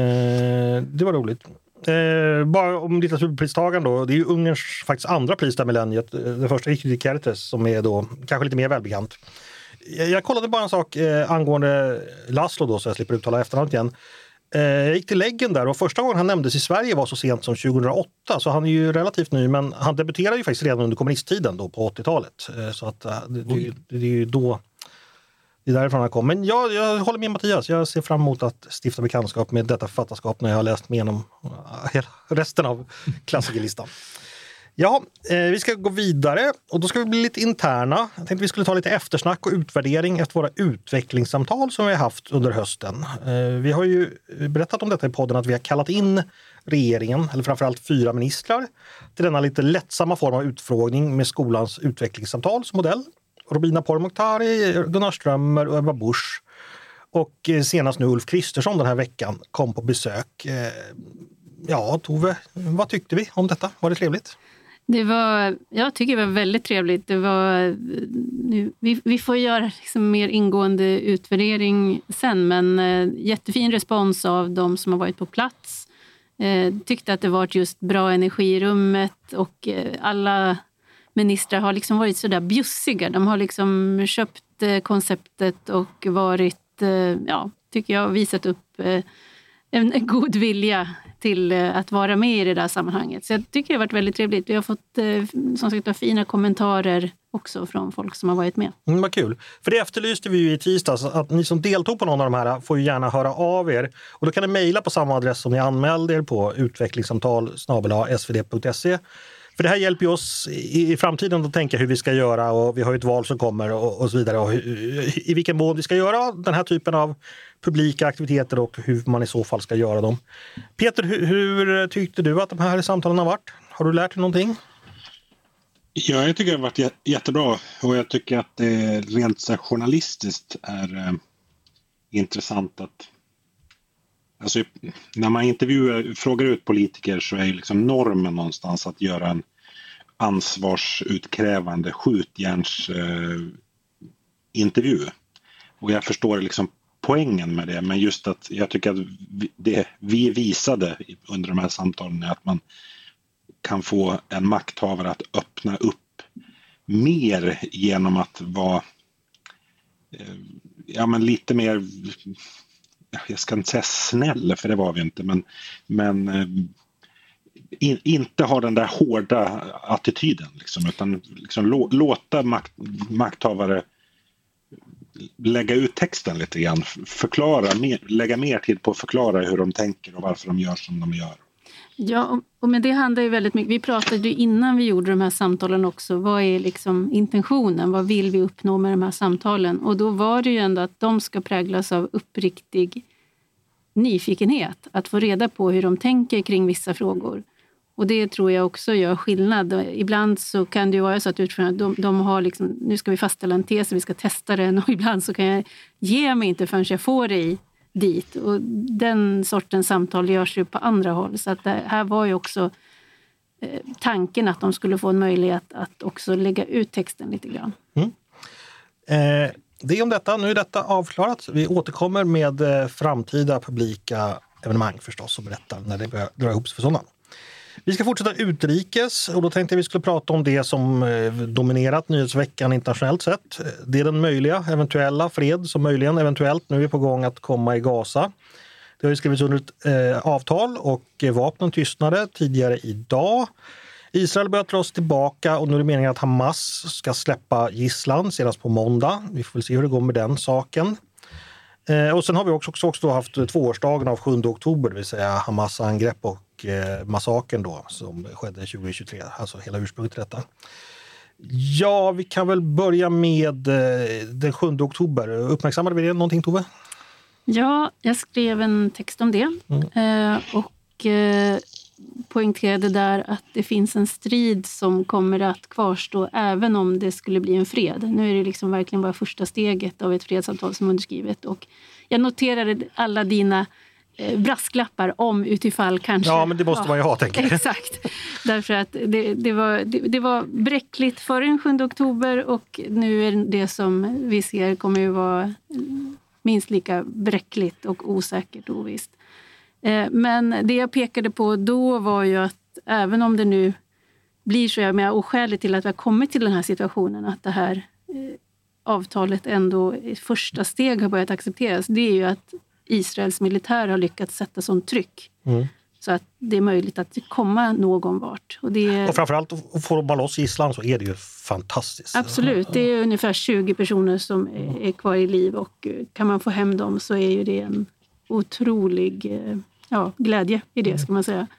det var roligt. Eh, bara om litteraturpristagaren då, det är ju Ungerns faktiskt andra pris där millenniet. Det första gick till Kertész som är då kanske lite mer välbekant. Jag, jag kollade bara en sak eh, angående Laszlo då så jag slipper uttala efternamnet igen. Eh, jag gick till läggen där och första gången han nämndes i Sverige var så sent som tjugohundraåtta så han är ju relativt ny men han debuterade ju faktiskt redan under kommunisttiden då på åttiotalet. Eh, så att eh, det, det, det, det är ju då det är därifrån han kom. Men jag, jag håller med Mattias. Jag ser fram emot att stifta bekantskap med detta författarskap när jag har läst med genom hela resten av klassikerlistan. Ja, eh, vi ska gå vidare och då ska vi bli lite interna. Jag tänkte vi skulle ta lite eftersnack och utvärdering efter våra utvecklingssamtal som vi har haft under hösten. Eh, vi har ju berättat om detta i podden att vi har kallat in regeringen, eller framförallt fyra ministrar, till denna lite lättsamma form av utfrågning med skolans utvecklingssamtal som modell. Robina Pourmokhtari, Gunnar Strömmer och Ebba Busch. Och senast nu Ulf Kristersson den här veckan kom på besök. Ja, Tove, vad tyckte vi om detta? Var det trevligt? Det var, jag tycker det var väldigt trevligt. Det var, nu, vi, vi får göra liksom mer ingående utvärdering sen, men jättefin respons av de som har varit på plats. Tyckte att det var just bra energi i rummet och alla ministrar har liksom varit så där bjussiga. De har liksom köpt konceptet och varit, ja, tycker jag, visat upp eh, en, en god vilja till eh, att vara med i det där sammanhanget. Så jag tycker det har varit väldigt trevligt. Vi har fått eh, som sagt fina kommentarer också från folk som har varit med. Mm, vad kul. För det efterlyste vi ju i tisdags, att ni som deltog på någon av de här får ju gärna höra av er. Och då kan ni mejla på samma adress som ni anmälde er på, utvecklingssamtal snabel-a s v d punkt se. För det här hjälper ju oss i, i framtiden att tänka hur vi ska göra, och vi har ju ett val som kommer och, och så vidare. Och hur, i vilken mån vi ska göra den här typen av publika aktiviteter och hur man i så fall ska göra dem. Peter, hur, hur tyckte du att de här samtalen har varit? Har du lärt dig någonting? Ja, jag tycker det har varit jättebra, och jag tycker att det rent så journalistiskt är eh, intressant att alltså, när man intervjuar, frågar ut politiker, så är ju liksom normen någonstans att göra en ansvarsutkrävande skjutjärns eh, intervju. Och jag förstår liksom poängen med det, men just att jag tycker att vi, det vi visade under de här samtalen är att man kan få en makthavare att öppna upp mer genom att vara eh, ja, men lite mer, jag ska inte säga snäll, för det var vi inte, men, men eh, in, inte ha den där hårda attityden liksom, utan liksom lå, låta makt, makthavare lägga ut texten lite grann, förklara mer, lägga mer tid på att förklara hur de tänker och varför de gör som de gör. Ja, och men det handlar ju väldigt mycket, vi pratade ju innan vi gjorde de här samtalen också, vad är liksom intentionen, vad vill vi uppnå med de här samtalen? Och då var det ju ändå att de ska präglas av uppriktig nyfikenhet, att få reda på hur de tänker kring vissa frågor. Och det tror jag också gör skillnad. Ibland så kan det ju vara så att utförarna, de, de har liksom, nu ska vi fastställa en tes, vi ska testa den, och ibland så kan jag ge mig inte förrän jag får det i dit. Och den sortens samtal görs ju på andra håll. Så att det här var ju också eh, tanken att de skulle få en möjlighet att också lägga ut texten lite grann. Mm. Eh, det är om detta. Nu är detta avklarat. Vi återkommer med eh, framtida publika evenemang förstås och berättar när det börjar dra ihop sig för sådana. Vi ska fortsätta utrikes, och då tänkte jag vi skulle prata om det som eh, dominerat nyhetsveckan internationellt sett. Det är den möjliga, eventuella fred som möjligen eventuellt nu är på gång att komma i Gaza. Det har ju skrivits under ett eh, avtal, och eh, vapnen tystnade tidigare idag. Israel börjar dra sig tillbaka, och nu är det meningen att Hamas ska släppa gisslan senast på måndag. Vi får väl se hur det går med den saken. Eh, och sen har vi också, också, också haft tvåårsdagen av sjunde oktober, det vill säga Hamas angrepp och eh, massakern då som skedde tjugohundratjugotre, alltså hela ursprunget till detta. Ja, vi kan väl börja med eh, den sjunde oktober. Uppmärksammade vi det någonting, Tove? Ja, jag skrev en text om det mm. eh, och eh, poängterade där att det finns en strid som kommer att kvarstå även om det skulle bli en fred. Nu är det liksom verkligen bara första steget av ett fredsavtal som är underskrivet, och jag noterade alla dina eh, brasklappar om utifall kanske. Ja, men det måste ja, man ju ha, tänker jag. Exakt, därför att det, det, var, det, det var bräckligt före den sjunde oktober, och nu är det som vi ser kommer ju vara minst lika bräckligt och osäkert och ovisst. Men det jag pekade på då var ju att även om det nu blir så, jag menar, oskäligt till att vi har kommit till den här situationen, att det här eh, avtalet ändå i första steg har börjat accepteras, det är ju att Israels militär har lyckats sätta sånt tryck mm. så att det är möjligt att komma någon vart. Och, det... och framförallt får man loss Island så är det ju fantastiskt. Absolut, det är ungefär tjugo personer som är kvar i liv, och kan man få hem dem så är ju det en otrolig ja, glädje i det, ska man säga.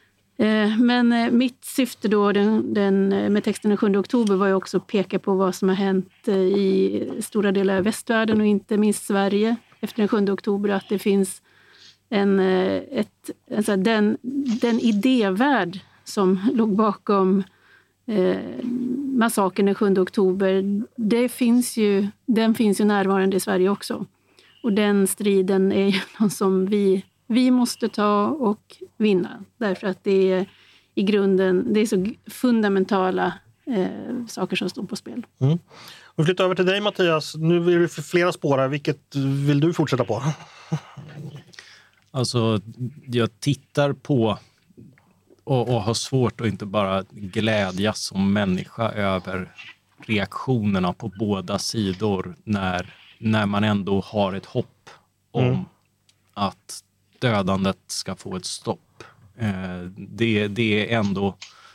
Men mitt syfte då den, den, med texten den sjunde oktober var ju också att peka på vad som har hänt i stora delar av västvärlden och inte minst Sverige efter den sjunde oktober, att det finns en, ett, alltså den, den idévärld som låg bakom eh, massakern den sjunde oktober, det finns ju, den finns ju närvarande i Sverige också. Och den striden är ju någon som vi, vi måste ta och vinna. Därför att det är i grunden, det är så fundamentala eh, saker som står på spel. Mm. Och flyttar över till dig, Mattias. Nu är det flera spår. Vilket vill du fortsätta på? Alltså, jag tittar på och, och har svårt att inte bara glädjas som människa över reaktionerna på båda sidor när, när man ändå har ett hopp om Mm. att dödandet ska få ett stopp. Eh, det, det är ändå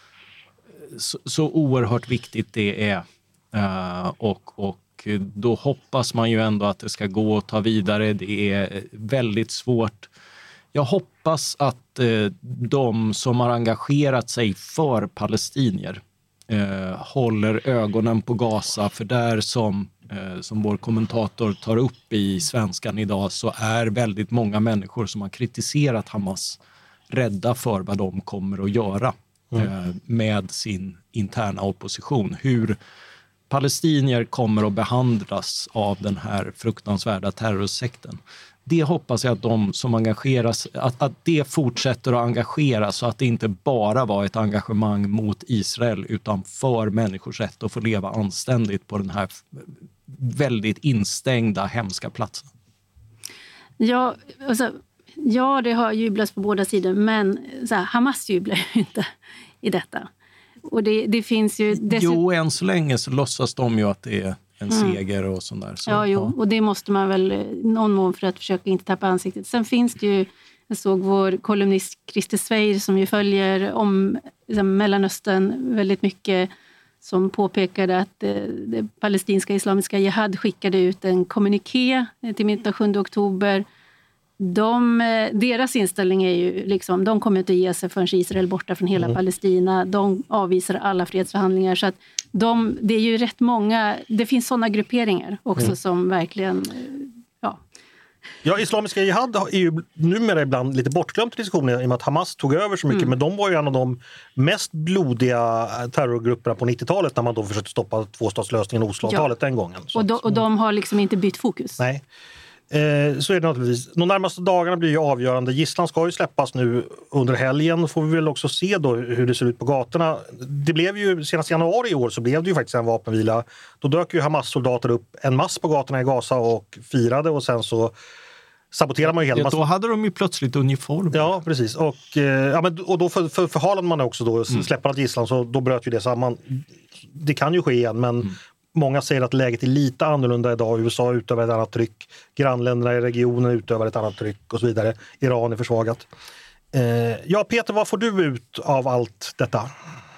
så, så oerhört viktigt det är. Eh, och, och då hoppas man ju ändå att det ska gå att ta vidare. Det är väldigt svårt. Jag hoppas att eh, de som har engagerat sig för palestinier eh, håller ögonen på Gaza. För där som, eh, som vår kommentator tar upp i Svenskan idag så är väldigt många människor som har kritiserat Hamas rädda för vad de kommer att göra mm. eh, med sin interna opposition. Hur palestinier kommer att behandlas av den här fruktansvärda terrorsekten. Det hoppas jag att de som engageras, att, att det fortsätter att engagera så att det inte bara var ett engagemang mot Israel utan för människors rätt att få leva anständigt på den här väldigt instängda, hemska platsen. Ja, alltså, ja det har jublats på båda sidor, men så här, Hamas jublar ju inte i detta. Och det, det finns ju dessutom... Jo, än så länge så låtsas de ju att det är en mm. seger och sånt där. Så, ja, jo, ja. Och det måste man väl någon mån för att försöka inte tappa ansiktet. Sen finns det ju, jag såg vår kolumnist Christer Sveir som ju följer om liksom, Mellanöstern väldigt mycket, som påpekade att eh, det palestinska islamiska jihad skickade ut en kommuniké till mitten av sjunde oktober. De, deras inställning är ju liksom, de kommer inte att ge sig förrän Israel är borta från hela mm. Palestina. De avvisar alla fredsförhandlingar. Så att de, det är ju rätt många, det finns sådana grupperingar också mm. som verkligen, ja. Ja, islamiska jihad är ju numera ibland lite bortglömt i diskussionen i och med att Hamas tog över så mycket. Mm. Men de var ju en av de mest blodiga terrorgrupperna på nittiotalet när man då försökte stoppa tvåstatslösningen och Osloavtalet ja. den gången. Så och, de, och de har liksom inte bytt fokus. Nej. Eh, så är det naturligtvis. De närmaste dagarna blir ju avgörande. Gisslan ska ju släppas nu under helgen. Får vi väl också se då hur det ser ut på gatorna. Det blev ju, senast i januari i år så blev det ju faktiskt en vapenvila. Då dök ju Hamas-soldater upp en mass på gatorna i Gaza och firade och sen så saboterade man ju hela... Ja, då hade de ju plötsligt uniform. Ja, precis. Och, eh, ja, men, och då för, för, förhalade man också då mm. släppandet gisslan så då bröt ju det samman. Det kan ju ske igen men mm. många säger att läget är lite annorlunda idag. U S A utövar ett annat tryck. Grannländerna i regionen utövar ett annat tryck och så vidare. Iran är försvagat. Eh, ja, Peter, vad får du ut av allt detta?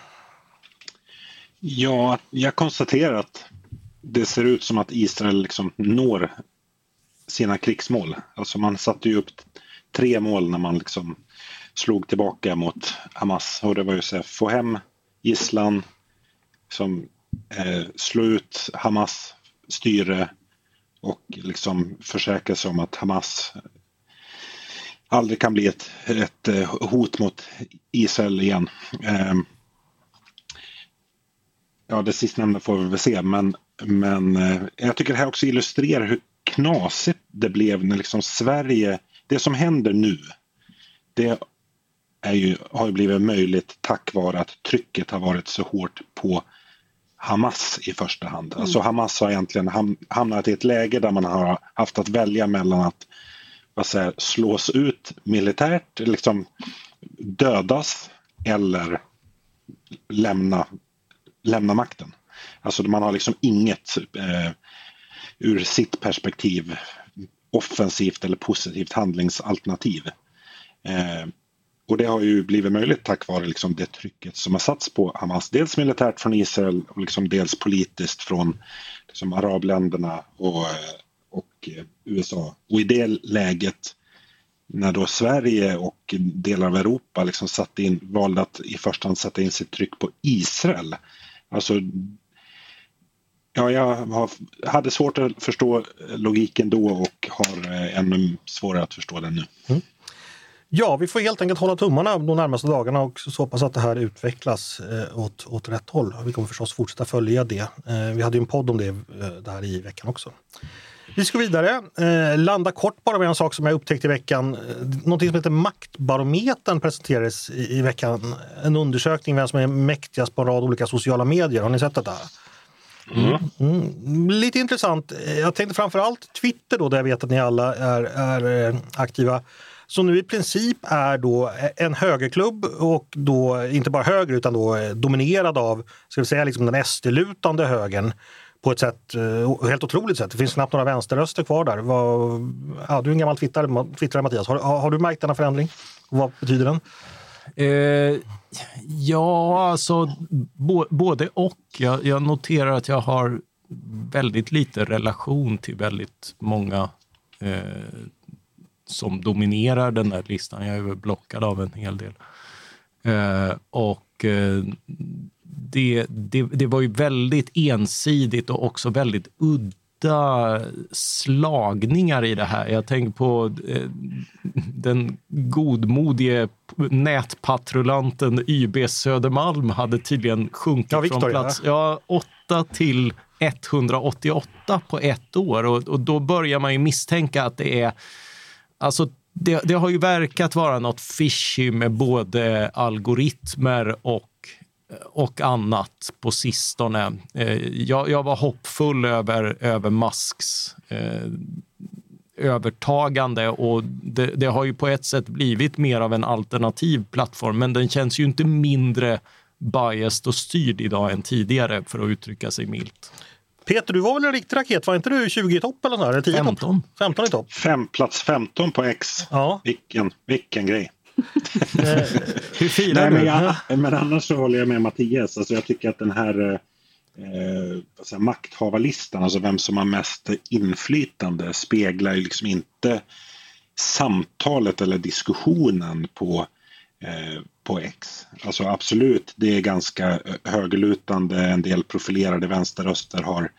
Ja, jag konstaterar att det ser ut som att Israel liksom når sina krigsmål. Alltså man satte ju upp tre mål när man liksom slog tillbaka mot Hamas. Och det var ju så här, få hem gisslan som Eh, slå ut Hamas styre och liksom försäkra sig om att Hamas aldrig kan bli ett, ett hot mot Israel igen. Eh, ja, det sistnämnda får vi väl se, men, men eh, jag tycker det här också illustrerar hur knasigt det blev när liksom Sverige, det som händer nu, det är ju, har ju blivit möjligt tack vare att trycket har varit så hårt på Hamas i första hand. Mm. Alltså Hamas har egentligen ham- hamnat i ett läge där man har haft att välja mellan att vad säger, slås ut militärt, liksom dödas eller lämna, lämna makten. Alltså man har liksom inget eh, ur sitt perspektiv offensivt eller positivt handlingsalternativ. Eh, Och det har ju blivit möjligt tack vare liksom det trycket som har satts på Hamas. Dels militärt från Israel och liksom dels politiskt från liksom arabländerna och, och U S A. Och i det läget när då Sverige och delar av Europa liksom satt in, valde att i första hand sätta in sitt tryck på Israel. Alltså, ja, jag har, hade svårt att förstå logiken då och har ännu svårare att förstå den nu. Mm. Ja, vi får helt enkelt hålla tummarna de närmaste dagarna och så hoppas att det här utvecklas eh, åt, åt rätt håll. Vi kommer förstås fortsätta följa det. Eh, vi hade ju en podd om det, eh, det här i veckan också. Vi ska vidare. Eh, landa kort bara med en sak som jag upptäckte i veckan. Eh, någonting som heter Maktbarometern presenterades i, i veckan. En undersökning vem som är mäktigast på en rad olika sociala medier. Har ni sett detta? Mm. Mm. Lite intressant. Jag tänkte framförallt Twitter då, där jag vet att ni alla är, är aktiva. Så nu i princip är då en högerklubb och då inte bara höger utan då dominerad av, ska vi säga, liksom den S D-lutande högern på ett sätt, helt otroligt sätt. Det finns knappt några vänsterröster kvar där. Vad, ja, du är en gammal twittrare, twittrare Mattias. Har, har du märkt denna förändring? Vad betyder den? Eh, ja, alltså bo, både och. Jag, jag noterar att jag har väldigt lite relation till väldigt många eh, som dominerar den där listan. Jag är väl blockad av en hel del. Eh, och eh, det, det, det var ju väldigt ensidigt och också väldigt udda slagningar i det här. Jag tänker på eh, den godmodige nätpatrullanten Y B Södermalm hade tydligen sjunkit ja, Victor, från plats ja, åtta till etthundraåttioåtta på ett år. Och, och då börjar man ju misstänka att det är... Alltså, det, det har ju verkat vara något fishy med både algoritmer och, och annat på sistone. Jag, jag var hoppfull över, över Musks eh, övertagande och det, det har ju på ett sätt blivit mer av en alternativ plattform, men den känns ju inte mindre biased och styrd idag än tidigare, för att uttrycka sig milt. Peter, du var väl en riktig raket? Var inte du tjugo i topp eller något? Eller tio femton. Topp? femton i topp. Fem, plats femton på X. Ja. Vilken, vilken grej. Hur firar Nej, du? Men, jag, men annars så håller jag med Mattias. Alltså jag tycker att den här eh, alltså makthavarlistan, alltså vem som har mest inflytande, speglar ju liksom inte samtalet eller diskussionen på eh, på X. Alltså absolut, det är ganska högerlutande. En del profilerade vänsterröster har,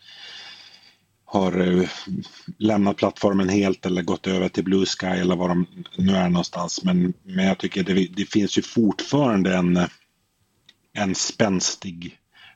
har uh, lämnat plattformen helt eller gått över till Blue Sky eller var de nu är någonstans. Men, men jag tycker det, det finns ju fortfarande en, en spänstig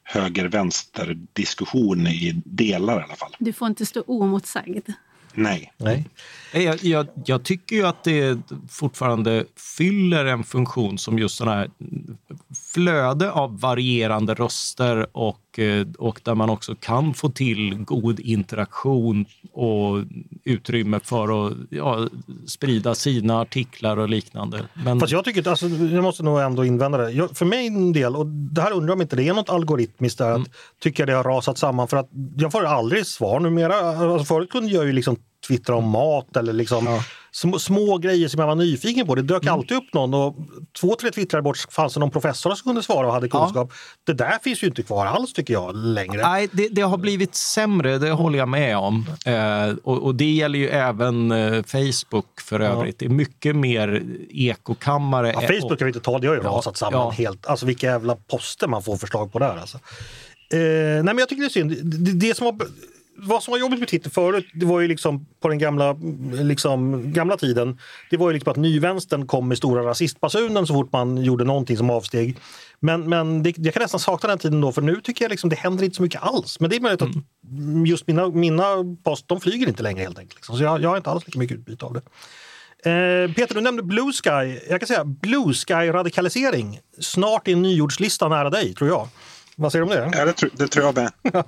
höger-vänster-diskussion i delar i alla fall. Du får inte stå omotsagd. Nej. Nej. Jag, jag, jag tycker ju att det fortfarande fyller en funktion som just sån här flöde av varierande röster och, och där man också kan få till god interaktion och utrymme för att ja, sprida sina artiklar och liknande. Men... Fast jag tycker, alltså, jag måste nog ändå invända det. Jag, för mig en del, och det här undrar om inte det är något algoritmiskt där, mm. att tycker jag det har rasat samman, för att jag får aldrig svar numera. Alltså, förut kunde jag ju liksom twittra om mat eller liksom ja. små, små grejer som jag var nyfiken på. Det dök mm. alltid upp någon och två, tre twittrar bort fanns det någon professor som kunde svara och hade kunskap. Ja. Det där finns ju inte kvar alls tycker jag längre. Nej, det, det har blivit sämre, det håller jag med om. Eh, och, och det gäller ju även eh, Facebook för övrigt. Ja. Det är mycket mer ekokammare. Ja, Facebook kan vi inte ta, det har ju ja, rasat samman ja. helt. Alltså vilka jävla poster man får förslag på där alltså. Eh, nej men jag tycker det är synd. Det, det som var... Vad som var jobbigt med Twitter förut, det var ju liksom på den gamla, liksom, gamla tiden, det var ju liksom att nyvänstern kom med stora rasistbasunen så fort man gjorde någonting som avsteg. Men, men det, jag kan nästan sakna den tiden då, för nu tycker jag liksom det händer inte så mycket alls. Men det är möjligt att mm. just mina, mina post, de flyger inte längre helt enkelt. Liksom. Så jag, jag har inte alls lika mycket utbyte av det. Eh, Peter, du nämnde Blue Sky. Jag kan säga Blue Sky-radikalisering. Snart är en nyordslista nära dig, tror jag. Vad säger du om det? Ja, det, det tror jag med.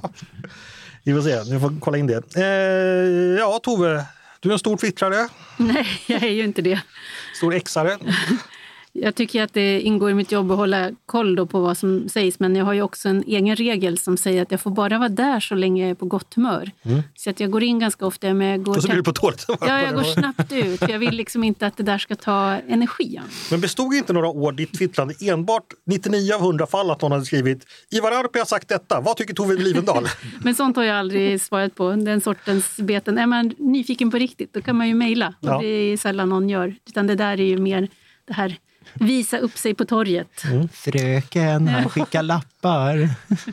Vi får se, vi får kolla in det. Eh, ja, Tove, du är en stor twittrare. Nej, jag är ju inte det. Stor exare. Jag tycker att det ingår i mitt jobb att hålla koll då på vad som sägs. Men jag har ju också en egen regel som säger att jag får bara vara där så länge jag är på gott humör. Mm. Så att jag går in ganska ofta. Men jag går och så blir du på dåligt humör. Ja, jag går snabbt ut. För jag vill liksom inte att det där ska ta energi. Men bestod inte några år ditt twittrande enbart nittionio av hundra fall att någon hade skrivit Ivar Arpi har sagt detta, vad tycker Tove Livendal? Men sånt har jag aldrig svarat på. Den sortens beten. Är man nyfiken på riktigt, då kan man ju mejla. Och ja. Det är sällan någon gör. Utan det där är ju mer det här... Visa upp sig på torget. Mm. Fröken, han skickar lappar.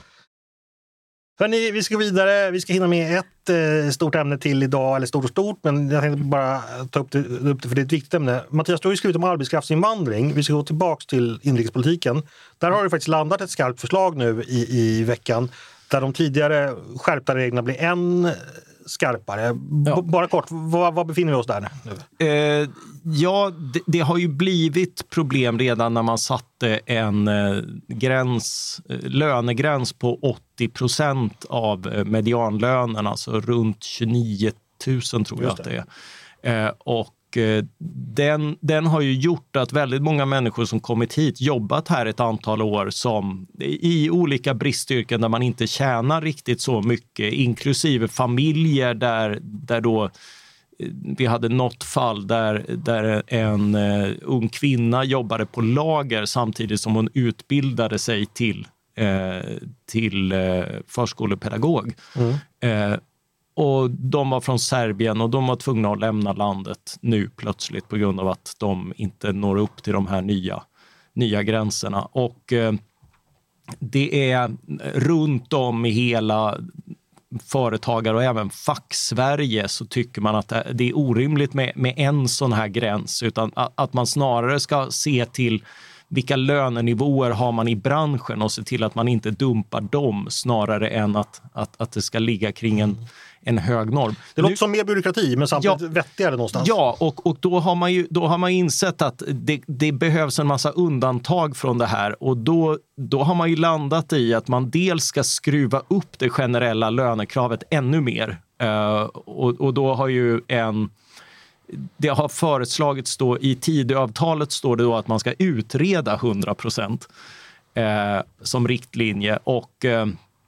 Hörrni, vi ska vidare. Vi ska hinna med ett eh, stort ämne till idag. Eller stort och stort, men jag tänkte bara ta upp det, upp det för det är ett viktigt ämne. Mattias, du har ju skrivit om arbetskraftsinvandring. Vi ska gå tillbaka till inrikespolitiken. Där har det faktiskt landat ett skarpt förslag nu i, i veckan. Där de tidigare skärpta reglerna blir än skarpare. Ja. B- bara kort, vad, vad befinner vi oss där nu? Eh, ja, det, det har ju blivit problem redan när man satte en eh, gräns, eh, lönegräns på åttio procent av eh, medianlönen, alltså runt tjugonio tusen tror jag att det är. Eh, och Och eh, den, den har ju gjort att väldigt många människor som kommit hit jobbat här ett antal år som i olika bristyrken där man inte tjänar riktigt så mycket, inklusive familjer där, där då vi hade något fall där, där en uh, ung kvinna jobbade på lager samtidigt som hon utbildade sig till, uh, till uh, förskolepedagog. Mm. Uh, och de var från Serbien och de var tvungna att lämna landet nu plötsligt på grund av att de inte når upp till de här nya, nya gränserna. Och uh, det är runt om i hela företagare och även fack-Sverige så tycker man att det är orimligt med, med en sån här gräns, utan att, att man snarare ska se till vilka lönenivåer har man i branschen och se till att man inte dumpar dem snarare än att, att, att det ska ligga kring en, en hög norm. Det låter nu, som mer byråkrati men samtidigt ja, vettigare någonstans. Ja, och, och då har man ju då har man insett att det, det behövs en massa undantag från det här, och då, då har man ju landat i att man dels ska skruva upp det generella lönekravet ännu mer. Uh, och, och då har ju en det har föreslagits då i Tidöavtalet står det då att man ska utreda hundra procent eh, som riktlinje, och eh,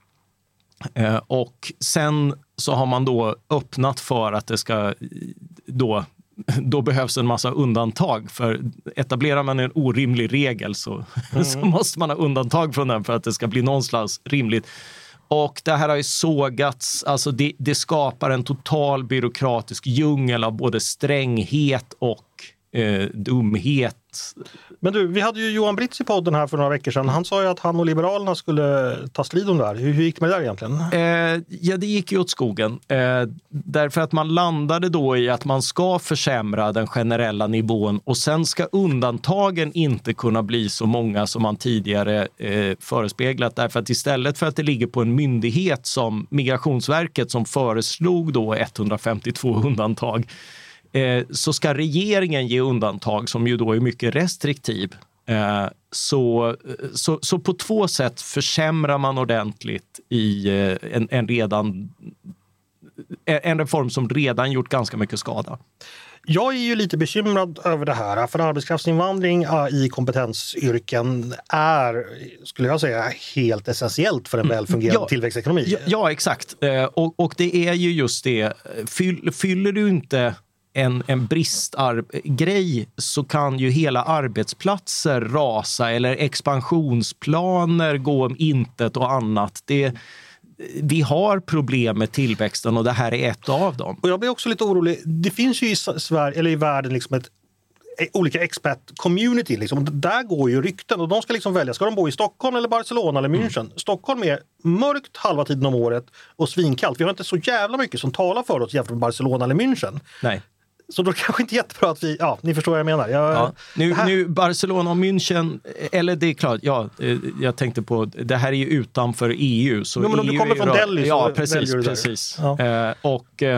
och sen så har man då öppnat för att det ska då då behövs en massa undantag, för etablerar man en orimlig regel så, mm. så måste man ha undantag från den för att det ska bli någonstans rimligt. Och det här har ju sågats, alltså det, det skapar en total byråkratisk djungel av både stränghet och eh, dumhet. Men du, vi hade ju Johan Britz i podden här för några veckor sedan. Han sa ju att han och Liberalerna skulle ta strid om det här. Hur, hur gick det med det där egentligen? Eh, ja, det gick ju åt skogen. Eh, därför att man landade då i att man ska försämra den generella nivån, och sen ska undantagen inte kunna bli så många som man tidigare eh, förespeglat. Därför att istället för att det ligger på en myndighet som Migrationsverket som föreslog då etthundrafemtiotvå undantag, så ska regeringen ge undantag som ju då är mycket restriktiv. Så, så, så på två sätt försämrar man ordentligt i en, en, redan, en reform som redan gjort ganska mycket skada. Jag är ju lite bekymrad över det här, för arbetskraftsinvandring i kompetensyrken är, skulle jag säga, helt essentiellt för en välfungerande ja, tillväxtekonomi. Ja, ja exakt. Och, och det är ju just det, Fyll, fyller du inte en, en bristgrej så kan ju hela arbetsplatser rasa eller expansionsplaner gå om intet och annat. Det, vi har problem med tillväxten och det här är ett av dem. Och jag blir också lite orolig. Det finns ju i Sverige eller i världen liksom ett olika expat-community. Liksom. Där går ju rykten och de ska liksom välja. Ska de bo i Stockholm eller Barcelona eller München? Mm. Stockholm är mörkt halva tiden om året och svinkallt. Vi har inte så jävla mycket som talar för oss jämfört med Barcelona eller München. Nej. Så då kanske inte jättebra att vi, ja, ni förstår vad jag menar. Jag, ja. nu, nu Barcelona och München, eller det är klart, ja, jag tänkte på, det här är ju utanför E U. Så jo, men om E U du kommer är, från Delhi så ja, precis, väljer du där. precis. Ja. Eh, och eh,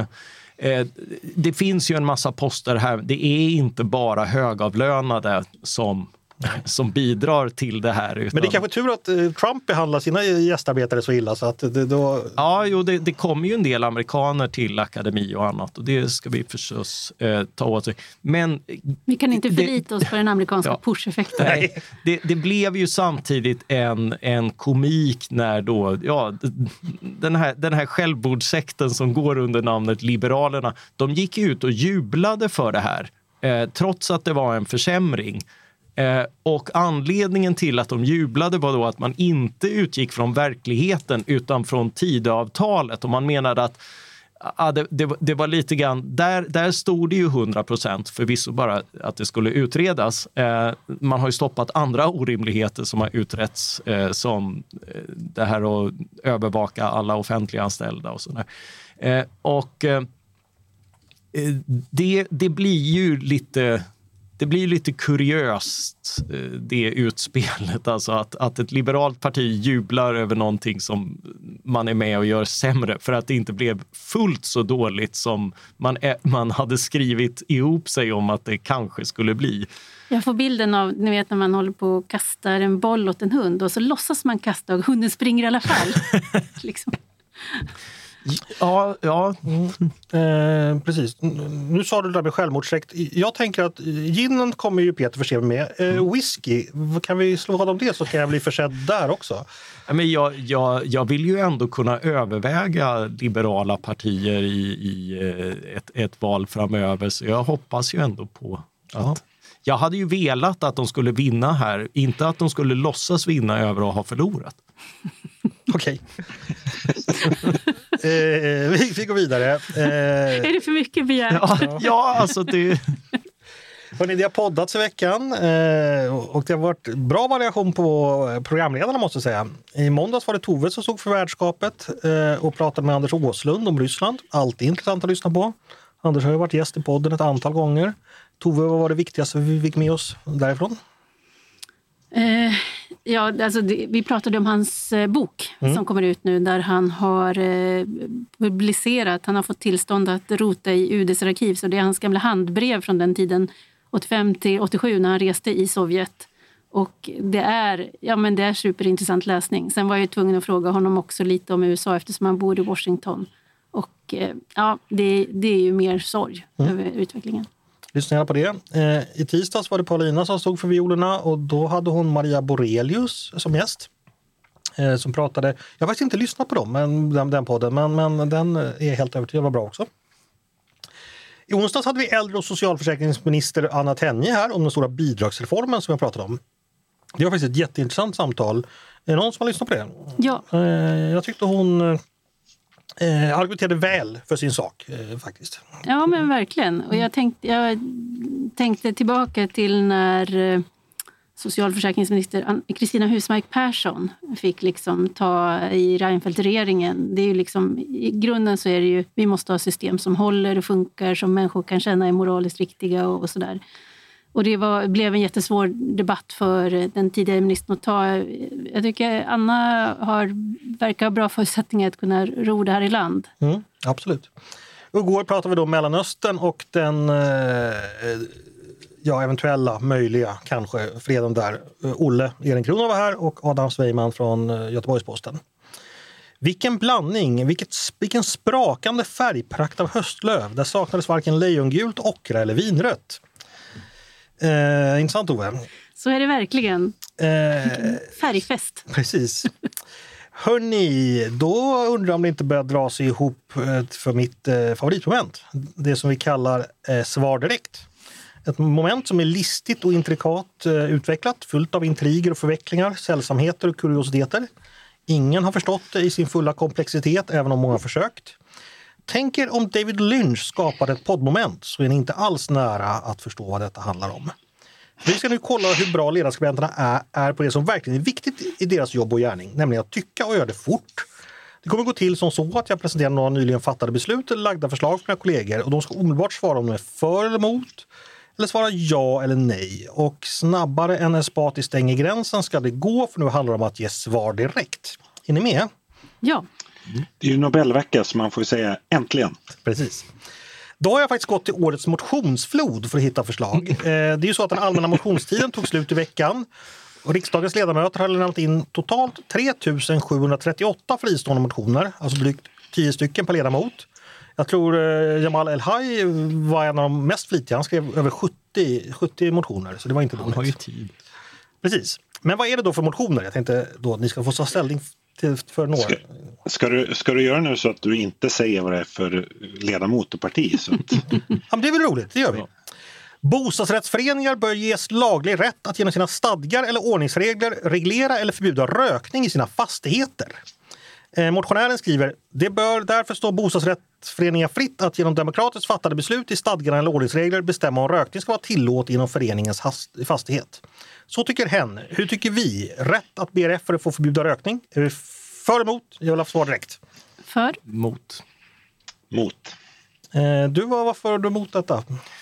det finns ju en massa poster här. Det är inte bara högavlönade som som bidrar till det här. Utan... Men det är kanske tur att eh, Trump behandlar sina gästarbetare så illa så att det då... Ja, jo, det, det kommer ju en del amerikaner till akademi och annat och det ska vi förstås eh, ta åt sig. Men... Vi kan inte förlita det, oss på den amerikanska ja, push-effekten. Nej, det, det blev ju samtidigt en, en komik när då, ja, den här, den här självmordssekten som går under namnet Liberalerna, de gick ut och jublade för det här, eh, trots att det var en försämring. Eh, och anledningen till att de jublade var då att man inte utgick från verkligheten utan från Tidöavtalet. Och man menade att ah, det, det, det var lite grann, där, där stod det ju hundra procent förvisso bara att det skulle utredas. Eh, man har ju stoppat andra orimligheter som har utretts eh, som eh, det här att övervaka alla offentliga anställda och sådär. Eh, och eh, det, det blir ju lite... Det blir lite kuriöst det utspelet, alltså att, att ett liberalt parti jublar över någonting som man är med och gör sämre för att det inte blev fullt så dåligt som man, är, man hade skrivit ihop sig om att det kanske skulle bli. Jag får bilden av, ni vet när man håller på och kastar en boll åt en hund och så låtsas man kasta och hunden springer i alla fall. liksom. Ja, ja. Mm. Eh, precis. Nu sa du det där med självmordsrätt. Jag tänker att ginen kommer ju Peter förse med. Eh, whisky, kan vi slå vad om det så kan jag bli försedd där också? Men jag, jag, jag vill ju ändå kunna överväga liberala partier i, i ett, ett val framöver, så jag hoppas ju ändå på att... Ja. Jag hade ju velat att de skulle vinna här, inte att de skulle låtsas vinna över att ha förlorat. Okej. eh, vi, vi går vidare. Eh, är det för mycket begärt? Ja, ja alltså det... Hörrni, det har poddats i veckan eh, och det har varit bra variation på programledarna måste jag säga. I måndags var det Tove som stod för värdskapet eh, och pratade med Anders Åslund om Ryssland. Alltid intressant att lyssna på. Anders har ju varit gäst i podden ett antal gånger. Tove, vad var det viktigaste vi fick med oss därifrån? Eh, ja, alltså det, vi pratade om hans eh, bok mm. som kommer ut nu där han har eh, publicerat, han har fått tillstånd att rota i U D:s arkiv, så det är hans gamla handbrev från den tiden åttiofem till åttiosju när han reste i Sovjet. Och det är, ja, men det är superintressant läsning. Sen var jag tvungen att fråga honom också lite om U S A eftersom han bor i Washington. Och eh, ja, det, det är ju mer sorg mm. över utvecklingen. Lyssna gärna på det. Eh, I tisdags var det Paulina som stod för violerna och då hade hon Maria Borelius som gäst. Eh, som pratade, jag har faktiskt inte lyssnat på dem, men, den, den podden, men, men den är helt övertygad var bra också. I onsdags hade vi äldre- och socialförsäkringsminister Anna Tenje här om den stora bidragsreformen som jag pratade om. Det var faktiskt ett jätteintressant samtal. Är det någon som har lyssnat på det? Ja. Eh, jag tyckte hon... Eh, argumenterade väl för sin sak eh, faktiskt. Ja, men verkligen. Och jag tänkte, jag tänkte tillbaka till när eh, socialförsäkringsminister Kristina Husmark Persson fick liksom ta i Reinfeldt-regeringen. Det är ju liksom, i grunden så är det ju, vi måste ha system som håller och funkar, som människor kan känna är moraliskt riktiga och, och sådär. Och det var, blev en jättesvår debatt för den tidigare ministern att ta. Jag tycker Anna har, verkar ha bra förutsättningar att kunna ro det här i land. Mm, absolut. Och igår pratade vi då om Mellanöstern och den eh, ja, eventuella, möjliga, kanske freden där. Olle Ehrenkrona var här och Adam Sveiman från Göteborgs-Posten. Vilken blandning, vilket, vilken sprakande färgprakt av höstlöv. Där saknades varken lejongult, ockra eller vinrött. Eh, intressant, Ove. Så är det verkligen. Eh, Färgfest. Precis. Hörrni, då undrar jag om det inte börjar dra sig ihop för mitt eh, favoritmoment. Det som vi kallar eh, svar direkt. Ett moment som är listigt och intrikat eh, utvecklat, fullt av intriger och förvecklingar, sällsamheter och kuriositeter. Ingen har förstått det i sin fulla komplexitet, även om många har försökt. Tänk er om David Lynch skapade ett poddmoment så är ni inte alls nära att förstå vad detta handlar om. Vi ska nu kolla hur bra ledarskribenterna är, är på det som verkligen är viktigt i deras jobb och gärning, nämligen att tycka och göra det fort. Det kommer gå till som så att jag presenterar några nyligen fattade beslut eller lagda förslag för mina kollegor och de ska omedelbart svara om de är för eller emot eller svara ja eller nej. Och snabbare än Esbati stänger gränsen ska det gå, för nu handlar det om att ge svar direkt. Är ni med? Ja. Det är ju Nobelvecka så man får säga äntligen. Precis. Då har jag faktiskt gått till årets motionsflod för att hitta förslag. Eh, det är ju så att den allmänna motionstiden tog slut i veckan. Och riksdagens ledamöter har lämnat in totalt tre tusen sjuhundratrettioåtta fristående motioner. Alltså drygt tio stycken per ledamot. Jag tror eh, Jamal El-Haj var en av de mest flitiga. Han skrev över sjuttio, sjuttio motioner, så det var inte dåligt. Han har ju tid. Precis. Men vad är det då för motioner? Jag tänkte då att ni ska få ta ställning till för några. Ska, ska, du, ska du göra nu så att du inte säger vad det är för ledamot och parti? Så att... ja, men det är väl roligt, det gör vi. Bostadsrättsföreningar bör ges laglig rätt att genom sina stadgar eller ordningsregler reglera eller förbjuda rökning i sina fastigheter. Eh, motionären skriver, det bör därför stå bostadsrättsföreningar fritt att genom demokratiskt fattade beslut i stadgarna eller ordningsregler bestämma om rökning ska vara tillåt inom föreningens hast- fastighet. Så tycker hen. Hur tycker vi? Rätt att B R F för att få förbjuda rökning? Är vi för emot? Jag vill ha svar direkt. För? Mot. Mot. Eh, du, var varför är du emot detta?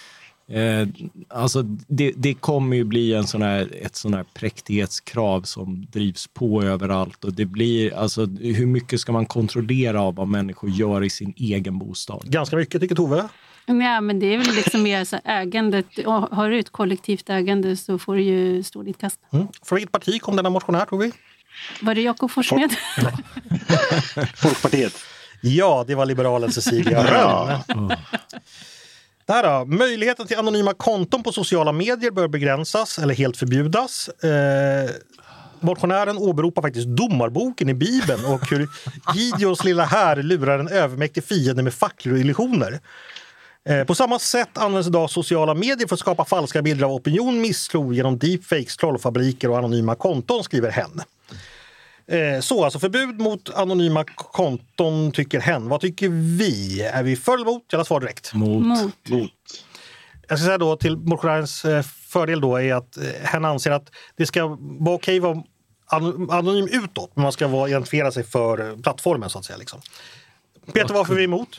Eh, alltså det, det kommer ju bli en sån här, ett sån här präktighetskrav som drivs på överallt, och det blir, alltså hur mycket ska man kontrollera av vad människor gör i sin egen bostad? Ganska mycket, tycker Tove. Ja, men det är väl liksom mer så ägandet. Har du ett kollektivt ägande så får du ju stå ditt kast. Mm. Från vilket parti kom denna motionär, tror vi? Var det Jakob Forssmed? Folkpartiet. Ja, det var liberalen Cecilia Rönn. Det här då, möjligheten till anonyma konton på sociala medier bör begränsas eller helt förbjudas. Eh, motionären åberopar faktiskt domarboken i Bibeln och hur Gideons lilla här lurar en övermäktig fiende med facklor och illusioner. Eh, på samma sätt används idag sociala medier för att skapa falska bilder av opinion, misstro genom deepfakes, trollfabriker och anonyma konton, skriver hen. Eh, så alltså förbud mot anonyma konton tycker hen. Vad tycker vi? Är vi för eller mot? Jag svarar direkt. Mot. Mot. Mot. Jag ska säga då till motionärens eh, fördel då är att eh, hen anser att det ska vara okej att vara an- anonym utåt, men man ska vara, identifiera sig för eh, plattformen så att säga. Liksom. Peter, varför är vi emot?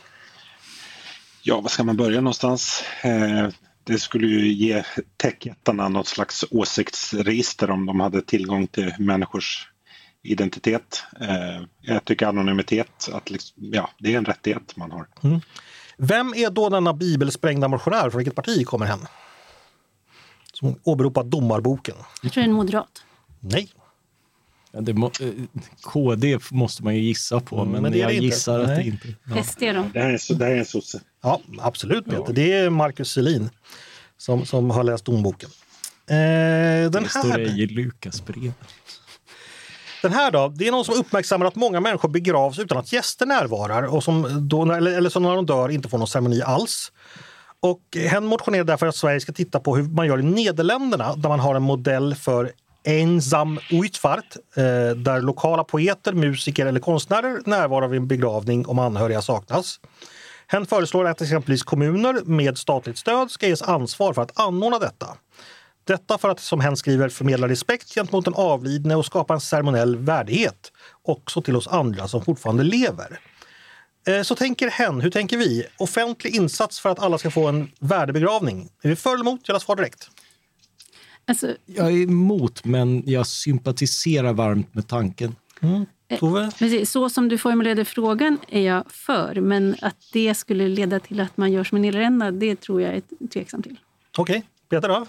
Ja, var ska man börja någonstans? Eh, det skulle ju ge techjättarna något slags åsiktsregister om de hade tillgång till människors identitet. Eh, jag tycker anonymitet, att liksom, ja, det är en rättighet man har. Mm. Vem är då denna bibelsprängda motionär? Från vilket parti kommer hen? Som åberopar domarboken. Jag tror det är en moderat. Nej. Ja, det må, eh, K D måste man ju gissa på, Mm, men, men det är jag det inte. gissar att Nej. det inte... Ja. S D då? Det här är, så, det här är en sosse. Ja, absolut Peter. Ja. Det är Marcus Selin som, som har läst domboken. Eh, den Det står här... det i Lukasbrevet. Den här då, det är någon som uppmärksammar att många människor begravs utan att gäster närvarar och som då, eller, eller som när de dör inte får någon ceremoni alls. Och hen motionerar därför att Sverige ska titta på hur man gör i Nederländerna där man har en modell för ensam uitvaart eh, där lokala poeter, musiker eller konstnärer närvarar vid en begravning om anhöriga saknas. Hen föreslår att exempelvis kommuner med statligt stöd ska ges ansvar för att anordna detta. Detta för att, som hen skriver, förmedla respekt gentemot den avlidne och skapa en ceremoniell värdighet också till oss andra som fortfarande lever. Eh, så tänker hen, hur tänker vi? Offentlig insats för att alla ska få en värdebegravning. Är vi för eller emot? Jag svarar direkt. Alltså, Jag är emot, men jag sympatiserar varmt med tanken. Mm. Tove? precis, så som du formulerade frågan är jag för, men att det skulle leda till att man gör som en Nederländerna, det tror jag är tveksam till. Okej, okay. Peter då?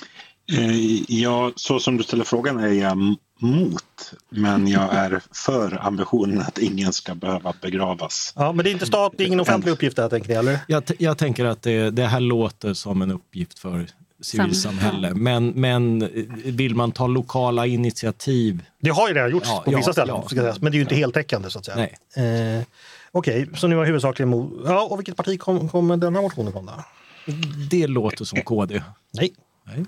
Eh, ja, så som du ställer frågan är jag mot, men jag är för ambitionen att ingen ska behöva begravas. Ja, men det är inte stat, det är ingen offentlig uppgift där, tänker ni, eller? Jag, t- jag tänker att det, det här låter som en uppgift för civilsamhälle. Men, men vill man ta lokala initiativ... Det har ju redan gjorts Ja, på vissa ja, ställen, ja. ska sägas, men det är ju inte heltäckande så att säga. Nej. Eh, Okej, okay, så nu var huvudsakligen emot. Ja, och vilket parti kommer kom den här motionen från då? Det låter som K D. Nej. Nej.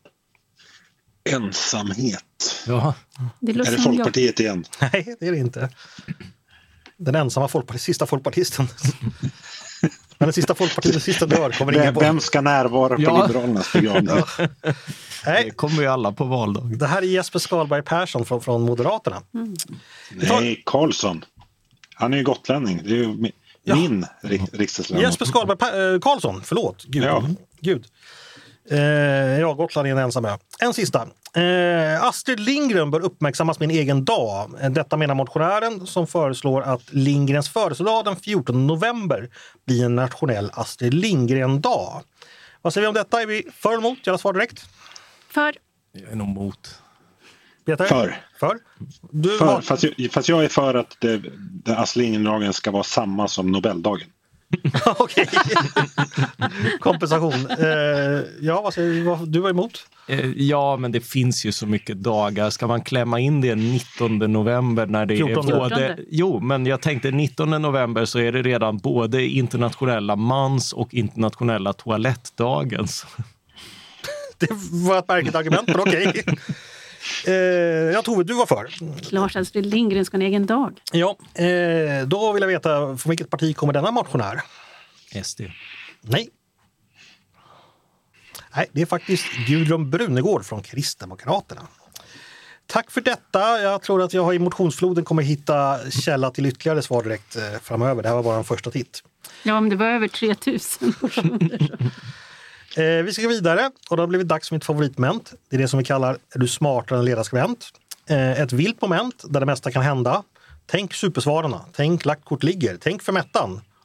Ensamhet. Ja. Det Är låter det som jag. Folkpartiet igen? Nej, det är det inte. Den ensamma folkpartist, sista folkpartisten. Men den sista folkpartisten, sista dör, kommer ingen på. Vem ska närvara på Ja. Liberalernas begravning? Nej, Det kommer ju alla på valdag. det här är Jesper Skalberg Persson från, från Moderaterna. Nej, Karlsson. Han är ju gotlänning. Det är ju min, Ja. min ri- riksdagsledamot. Jesper Skalberg pa- äh, Karlsson, förlåt. Gud. Ja. Gud. Eh, ja, Gotland är en ensam ö. En sista. Eh, Astrid Lindgren bör uppmärksammas med en egen dag. Detta menar motionären som föreslår att Lindgrens födelsedag den fjortonde november blir en nationell Astrid Lindgren-dag. Vad säger vi om detta? Är vi för eller emot? Jag svarar direkt. För. Jag är nog mot. Peter? För. För? Du För, har... fast, jag, fast jag är för att det, det Astrid Lindgren-dagen ska vara samma som Nobeldagen. Okej. Kompensation. Eh, ja, vad säger du? Vad- Du var emot? Eh, Ja, men det finns ju så mycket dagar. Ska man klämma in det nittonde november när det fjortonde. är både... Jo, men jag tänkte nittonde november så är det redan både internationella mans- och internationella toalettdagen. Det var ett märkligt argument, men okej. Eh, jag tror att du var för. Klart att Astrid Lindgren ska ha en egen dag. Ja, eh, då vill jag veta från vilket parti kommer denna motionär? S D. Nej. Nej, det är faktiskt Gudrun Brunegård från Kristdemokraterna. Tack för detta. Jag tror att jag har i motionsfloden kommer hitta källa till ytterligare svar direkt eh, framöver. Det här var bara en första titt. Ja, men det var över tre tusen motioner. Eh, vi ska gå vidare och det har blivit dags för mitt favoritmoment. Det är det som vi kallar Är du smartare än ledarskribent? Eh, ett vilt moment där det mesta kan hända. Tänk supersvararna. Tänk lagt kort ligger. Tänk för mättan.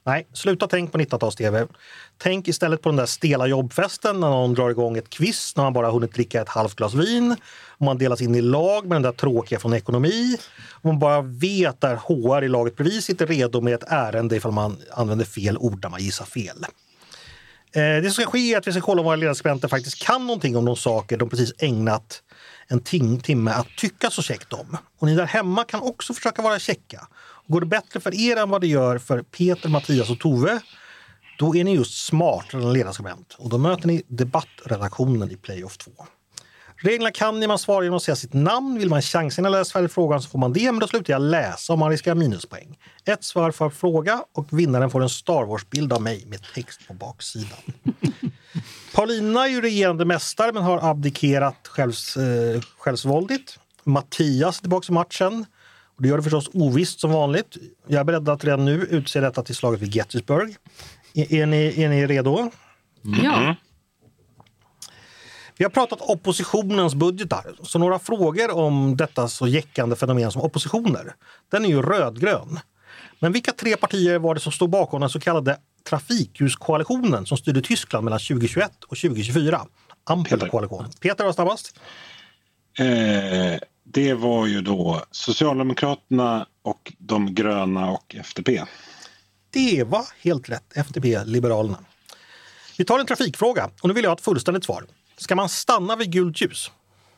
Nej, sluta tänk på nittonhundratals-tv. Tänk istället på den där stela jobbfesten när någon drar igång ett quiz när man bara hunnit dricka ett halvt glas vin. Och man delas in i lag med den där tråkiga från ekonomi. Och man bara vet där H R i laget bredvid sitter redo med ett ärende ifall man använder fel ord när man gissar fel. Det som ska ske är att vi ska kolla om våra ledarskribenter faktiskt kan någonting om de saker de precis ägnat en tim- timme att tycka så käckt om. Och ni där hemma kan också försöka vara käcka. Och går det bättre för er än vad det gör för Peter, Mattias och Tove, då är ni just smartare än ledarskribent. Och då möter ni debattredaktionen i Playoff två. Reglerna kan ni man svara genom att säga sitt namn. Vill man chansen att läsa färdigt frågan så får man det, men då slutar jag läsa om man riskerar minuspoäng. Ett svar för fråga och vinnaren får en Star Wars-bild av mig med text på baksidan. Paulina är ju regerande mästare men har abdikerat självs, eh, självsvåldigt. Mattias är tillbaka i matchen. Och det gör det förstås ovisst som vanligt. Jag är beredd att redan nu utse detta till slaget vid Gettysburg. Är, är, ni, är ni redo? Mm. Ja. Vi har pratat oppositionens budgetar, så några frågor om detta så jäckande fenomen som oppositioner. Den är ju rödgrön. Men vilka tre partier var det som stod bakom den så kallade trafikljuskoalitionen som styrde Tyskland mellan tjugohundratjugoett och tjugohundratjugofyra? Ampelkoalitionen. Peter var snabbast. Eh, det var ju då Socialdemokraterna och de gröna och F D P. Det var helt rätt. F D P, Liberalerna. Vi tar en trafikfråga och nu vill jag ha ett fullständigt svar. Ska man stanna vid gult ljus?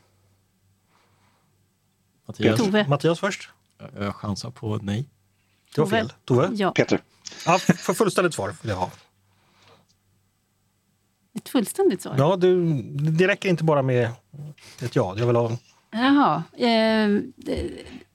Mattias, Tove. Mattias först. jag chansar på nej. Det var fel. Tove? Ja. Peter. Ja, för fullständigt svar vill jag ha. Ett fullständigt svar? Ja, du, det räcker inte bara med ett ja. Jag vill ha... Jaha. Eh, det...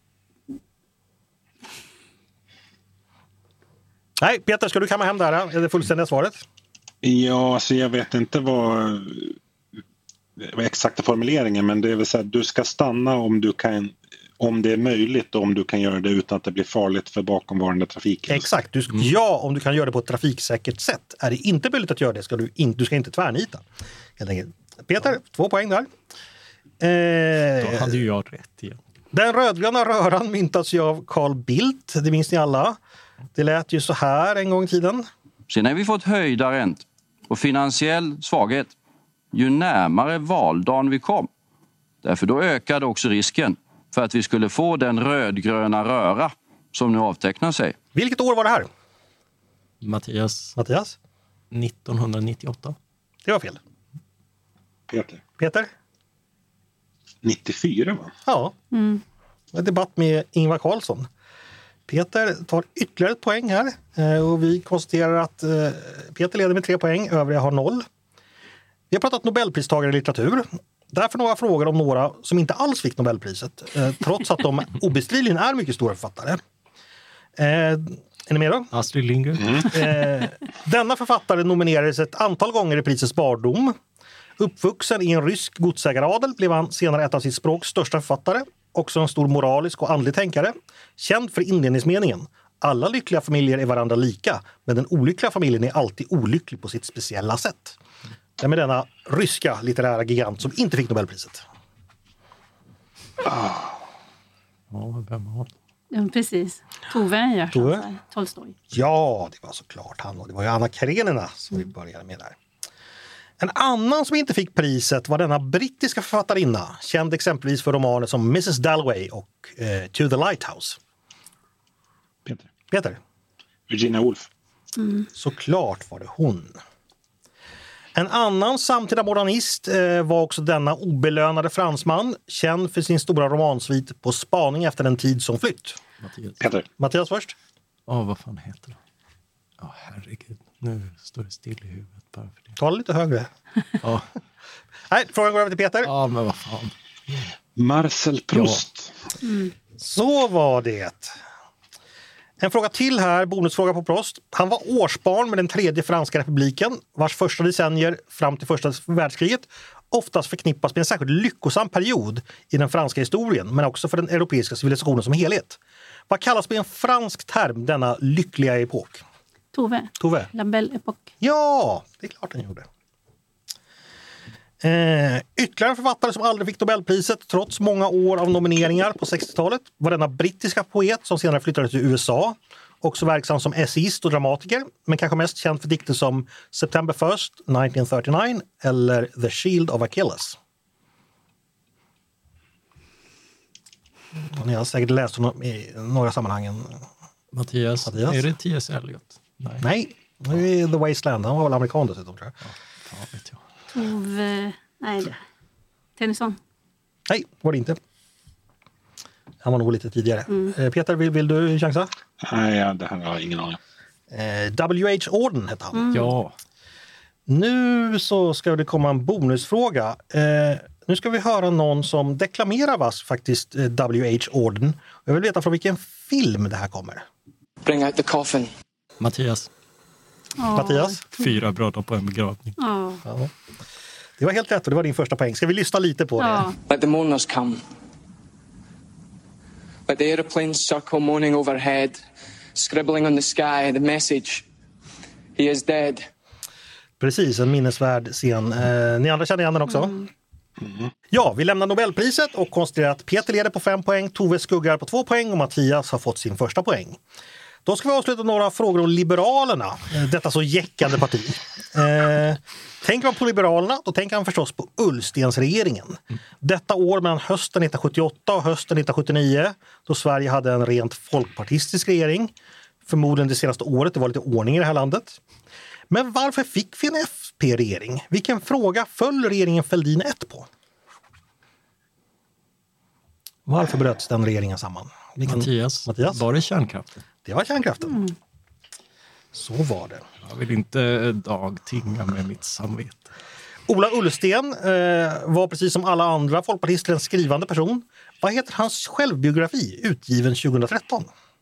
Nej, Peter, ska du kamma hem där? Är det fullständiga svaret? Ja, alltså jag vet inte vad, vad exakta formuleringen, men det är väl så att du ska stanna om du kan, om det är möjligt och om du kan göra det utan att det blir farligt för bakomvarande trafiken. Exakt. Du, mm. Ja, om du kan göra det på ett trafiksäkert sätt. Är det inte möjligt att göra det ska du inte, du ska inte tvärnita. Helt enkelt. Peter, ja. två poäng där. Eh, Då hade ju jag rätt igen. Den rödgröna röran myntas ju av Carl Bildt, det minns ni alla. Det lät ju så här en gång i tiden. Sen har vi fått höjda räntor och finansiell svaghet ju närmare valdagen vi kom. Därför då ökade också risken för att vi skulle få den rödgröna röra som nu avtecknar sig. Vilket år var det här? Mattias. Mattias? nittonhundranittioåtta. Det var fel. Peter. Peter? nittiofyra va? Ja. Mm. En debatt med Ingvar Carlsson. Peter tar ytterligare ett poäng här och vi konstaterar att Peter leder med tre poäng, övriga har noll. Vi har pratat Nobelpristagare i litteratur. Därför några frågor om några som inte alls fick Nobelpriset, trots att de obestridligen är mycket stora författare. Är ni med då? Astrid Lindgren. Mm. Denna författare nominerades ett antal gånger i prisets barndom. Uppvuxen i en rysk godsägaradel blev han senare ett av sitt språks största författare. Också en stor moralisk och andlig tänkare. Känd för inledningsmeningen. Alla lyckliga familjer är varandra lika, men den olyckliga familjen är alltid olycklig på sitt speciella sätt. Det är med denna ryska litterära gigant som inte fick Nobelpriset. Ah. Ja, vem har det? Ja, precis. Tove, jag Tove? Tolstoj. Ja, det var såklart han. Det var ju Anna Karenina som vi började med där. En annan som inte fick priset var denna brittiska författarinna, känd exempelvis för romaner som missus Dalloway och eh, To the Lighthouse. Peter. Peter? Virginia Woolf. Mm. Såklart var det hon. En annan samtida modernist eh, var också denna obelönade fransman, känd för sin stora romansvit På spaning efter en tid som flytt. Mattias. Peter. Mattias först. Ja, oh, vad fan heter det? Ja, oh, herregud. Nu står det still i huvudet bara för det. Ta lite högre. Ja. Nej, frågan går över till Peter. Ja, men vad fan. Marcel Proust. Ja. Mm. Så var det. En fråga till här, bonusfråga på Proust. Han var årsbarn med den tredje franska republiken, vars första decennier fram till första världskriget oftast förknippas med en särskilt lyckosam period i den franska historien, men också för den europeiska civilisationen som helhet. Vad kallas med en fransk term denna lyckliga epok? Tove. Tove. La Belle Époque. Ja, det är klart den gjorde. Eh, ytterligare en författare som aldrig fick Nobelpriset trots många år av nomineringar på sextiotalet var denna brittiska poet som senare flyttade till U S A Också verksam som essayist och dramatiker, men kanske mest känd för dikter som September first, nineteen thirty-nine eller The Shield of Achilles. Och ni har säkert läst honom i några sammanhangen. Mattias, Mattias? är det T S Eliot? Nej. Nej, nu är The Wasteland. Han var väl amerikan dessutom, tror jag. Ja, vet jag. Tove... Nej, det... Tennyson. Nej, var det inte. Han var nog lite tidigare. Mm. Eh, Peter, vill, vill du chansa? Nej, ja, det här har jag ingen aning. Eh, W H Auden hette han. Mm. Ja. Nu så ska det komma en bonusfråga. Eh, nu ska vi höra någon som deklamerar vass faktiskt eh, W H Auden. Jag vill veta från vilken film det här kommer. Bring out the coffin. Mattias. Oh. Mattias? Fyra bröder på en begravning. Oh. Ja. Det var helt rätt och det var din första poäng. Ska vi lyssna lite på det? Ja. Let the mourners come. Let the aeroplanes circle moaning overhead, scribbling on the sky the message. He is dead. Precis, en minnesvärd scen. Eh, ni andra känner igen den också? Mm. Mm. Ja, vi lämnar Nobelpriset och konstaterar att Peter leder på fem poäng, Tove skuggar på två poäng och Mattias har fått sin första poäng. Då ska vi avsluta några frågor om Liberalerna, detta så jäckande parti. Eh, tänker man på Liberalerna, då tänker man förstås på Ullstensregeringen. Detta år mellan hösten nittonhundrasjuttioåtta och hösten nittonhundrasjuttionio, då Sverige hade en rent folkpartistisk regering. Förmodligen det senaste året, det var lite ordning i det här landet. Men varför fick vi en F P-regering? Vilken fråga föll regeringen Fälldin ett på? Varför bröts den regeringen samman? Vilken... Mattias, Mattias, var det kärnkraften? Det var kärnkraften. Mm. Så var det. Jag vill inte dagtinga med mitt samvete. Ola Ullsten eh, var precis som alla andra folkpartister en skrivande person. Vad heter hans självbiografi utgiven tjugohundratretton?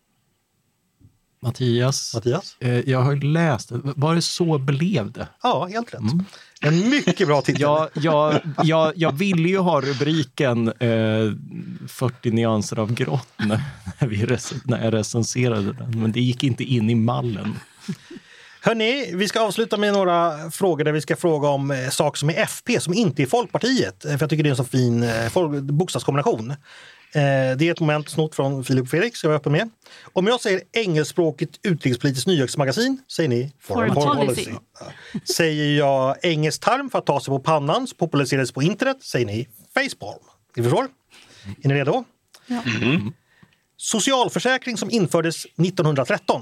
Mattias, Mattias? Eh, jag har läst det. Var det Så blev det? Ja, helt rätt. Mm. En mycket bra titel. jag, jag, jag, jag ville ju ha rubriken eh, fyrtio nyanser av grått när, vi rec- när jag recenserade den, men det gick inte in i mallen. Hörrni, vi ska avsluta med några frågor där vi ska fråga om eh, saker som är F P, som inte är Folkpartiet. För jag tycker det är en så fin eh, bokstavskombination. Eh, det är ett moment snott från Filip och Fredrik, så jag är öppen med. Om jag säger engelskspråkigt utrikespolitiskt nyhetsmagasin, säger ni Foreign policy. policy. Ja. Säger jag engelsk term för att ta sig på pannan, så populariserades på internet, säger ni facepalm. Ni förstår? Är ni redo? Ja. Mm. Socialförsäkring som infördes nittonhundratretton.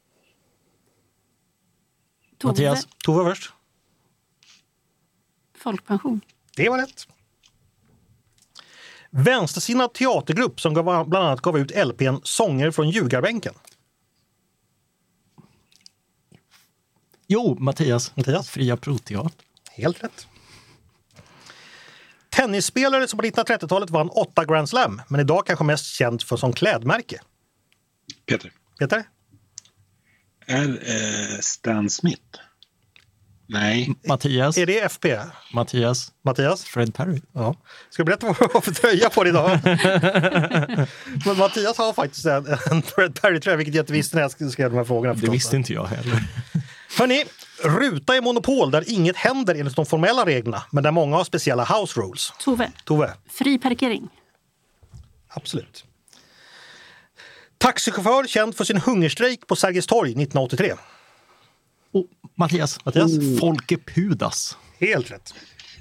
Tove. Mattias, Tove först. Folkpension. Det var rätt. Vänstersinnad teatergrupp som gav, bland annat gav ut L P:n Sånger från ljugarbänken. Jo, Mattias. Mattias. Fria Proteater. Helt rätt. Tennisspelare som på nittonhundratrettiotalet vann åtta Grand Slam, men idag kanske mest känd för som klädmärke. Peter. Peter? Är eh, Stan Smith? Nej. Mattias. Är det F P? Mattias. Mattias? Fred Perry. Ja. Ska jag berätta vad jag har för tröja på dig idag? Men Mattias har faktiskt en, en Fred Perry-tröja, vilket jag inte visste när jag skrev de här frågorna. Det visste inte jag heller. Hörrni, ruta är monopol där inget händer enligt de formella reglerna, men där många har speciella house rules. Tove. Tove? Fri parkering. Absolut. Taxichaufför känd för sin hungerstrejk på Sergels torg nittonhundraåttiotre. Oh, Mattias. Mattias? Oh. Folke Pudas. Helt rätt.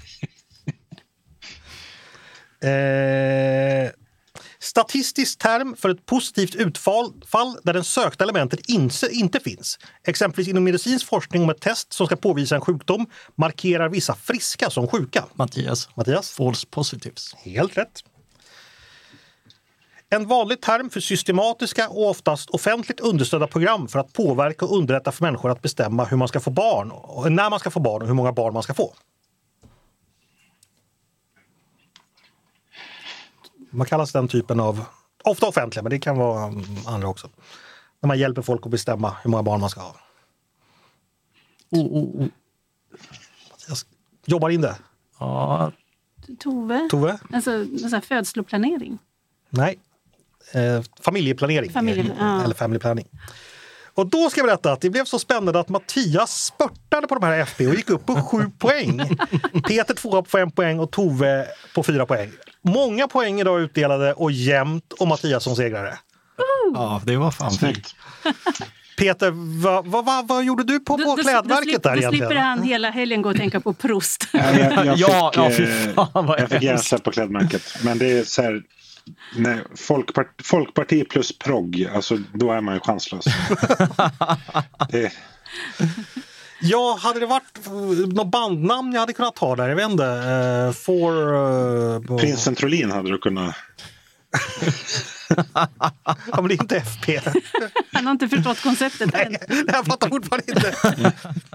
eh, statistisk term för ett positivt utfall fall där den sökta elementet inte, inte finns. Exempelvis inom medicinsk forskning om ett test som ska påvisa en sjukdom markerar vissa friska som sjuka. Mattias. Mattias? False positives. Helt rätt. En vanlig term för systematiska och oftast offentligt understödda program för att påverka och underlätta för människor att bestämma hur man ska få barn, och när man ska få barn och hur många barn man ska få. Vad kallas den typen av, ofta offentliga, men det kan vara andra också. När man hjälper folk att bestämma hur många barn man ska ha. Oh, oh, oh. Jag jobbar in det. Ja. Tove. Tove? Alltså, alltså födsloplanering. Nej. Eh, familjeplanering. Familje, ja. Eller family planning. Och då ska jag berätta att det blev så spännande att Mattias spurtade på de här F P och gick upp på sju poäng. Peter två på fem poäng och Tove på fyra poäng. Många poäng idag utdelade och jämnt och Mattias som segrare. Ja, det var fan Snyggt. Peter, vad, vad, vad, vad gjorde du på, på Då- då- klädverket då slip- där Då egentligen? slipper han hela helgen gå och tänka på Proust. Ja, jag, jag fick, Ja, ja, fy eh, fan, vad jag fick hemskt. jäsa på klädmärket. Men det är så här, nej, folkpart, folkparti plus progg, alltså då är man ju chanslös. det, Ja, hade det varit något bandnamn jag hade kunnat ta där? Jag vet inte. Uh, for... Uh, Prinsen Trollin hade du kunnat... ja, men det är inte F P. Han har inte förstått konceptet än. Nej, jag fattar fortfarande inte.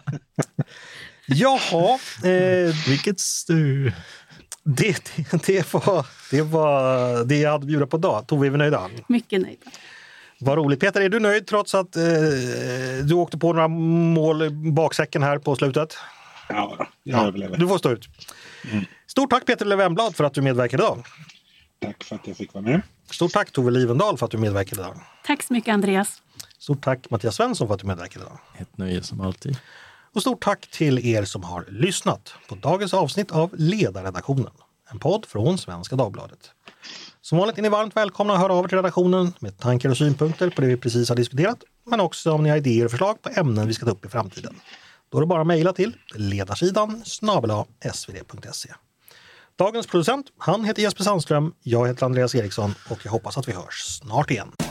Jaha. Eh, Vilket stu... det, det, det, var, det var det jag hade bjudit på idag. Tove, är vi nöjda? Mycket nöjd. Vad roligt. Peter, är du nöjd trots att eh, du åkte på några mål i baksäcken här på slutet? Ja, då, jag överlever. Du får stå ut. Mm. Stort tack Peter Löfvenblad för att du medverkade idag. Tack för att jag fick vara med. Stort tack Tove Livendal för att du medverkade idag. Tack så mycket, Andreas. Stort tack Mattias Svensson för att du medverkade idag. Ett nöje som alltid. Och stort tack till er som har lyssnat på dagens avsnitt av Ledarredaktionen. En podd från Svenska Dagbladet. Som vanligt är ni varmt välkomna att höra av er till redaktionen med tankar och synpunkter på det vi precis har diskuterat. Men också om ni har idéer och förslag på ämnen vi ska ta upp i framtiden. Då är det bara att mejla till ledarsidan snabel-a svd punkt se. Dagens producent, han heter Jesper Sandström, jag heter Andreas Eriksson och jag hoppas att vi hörs snart igen.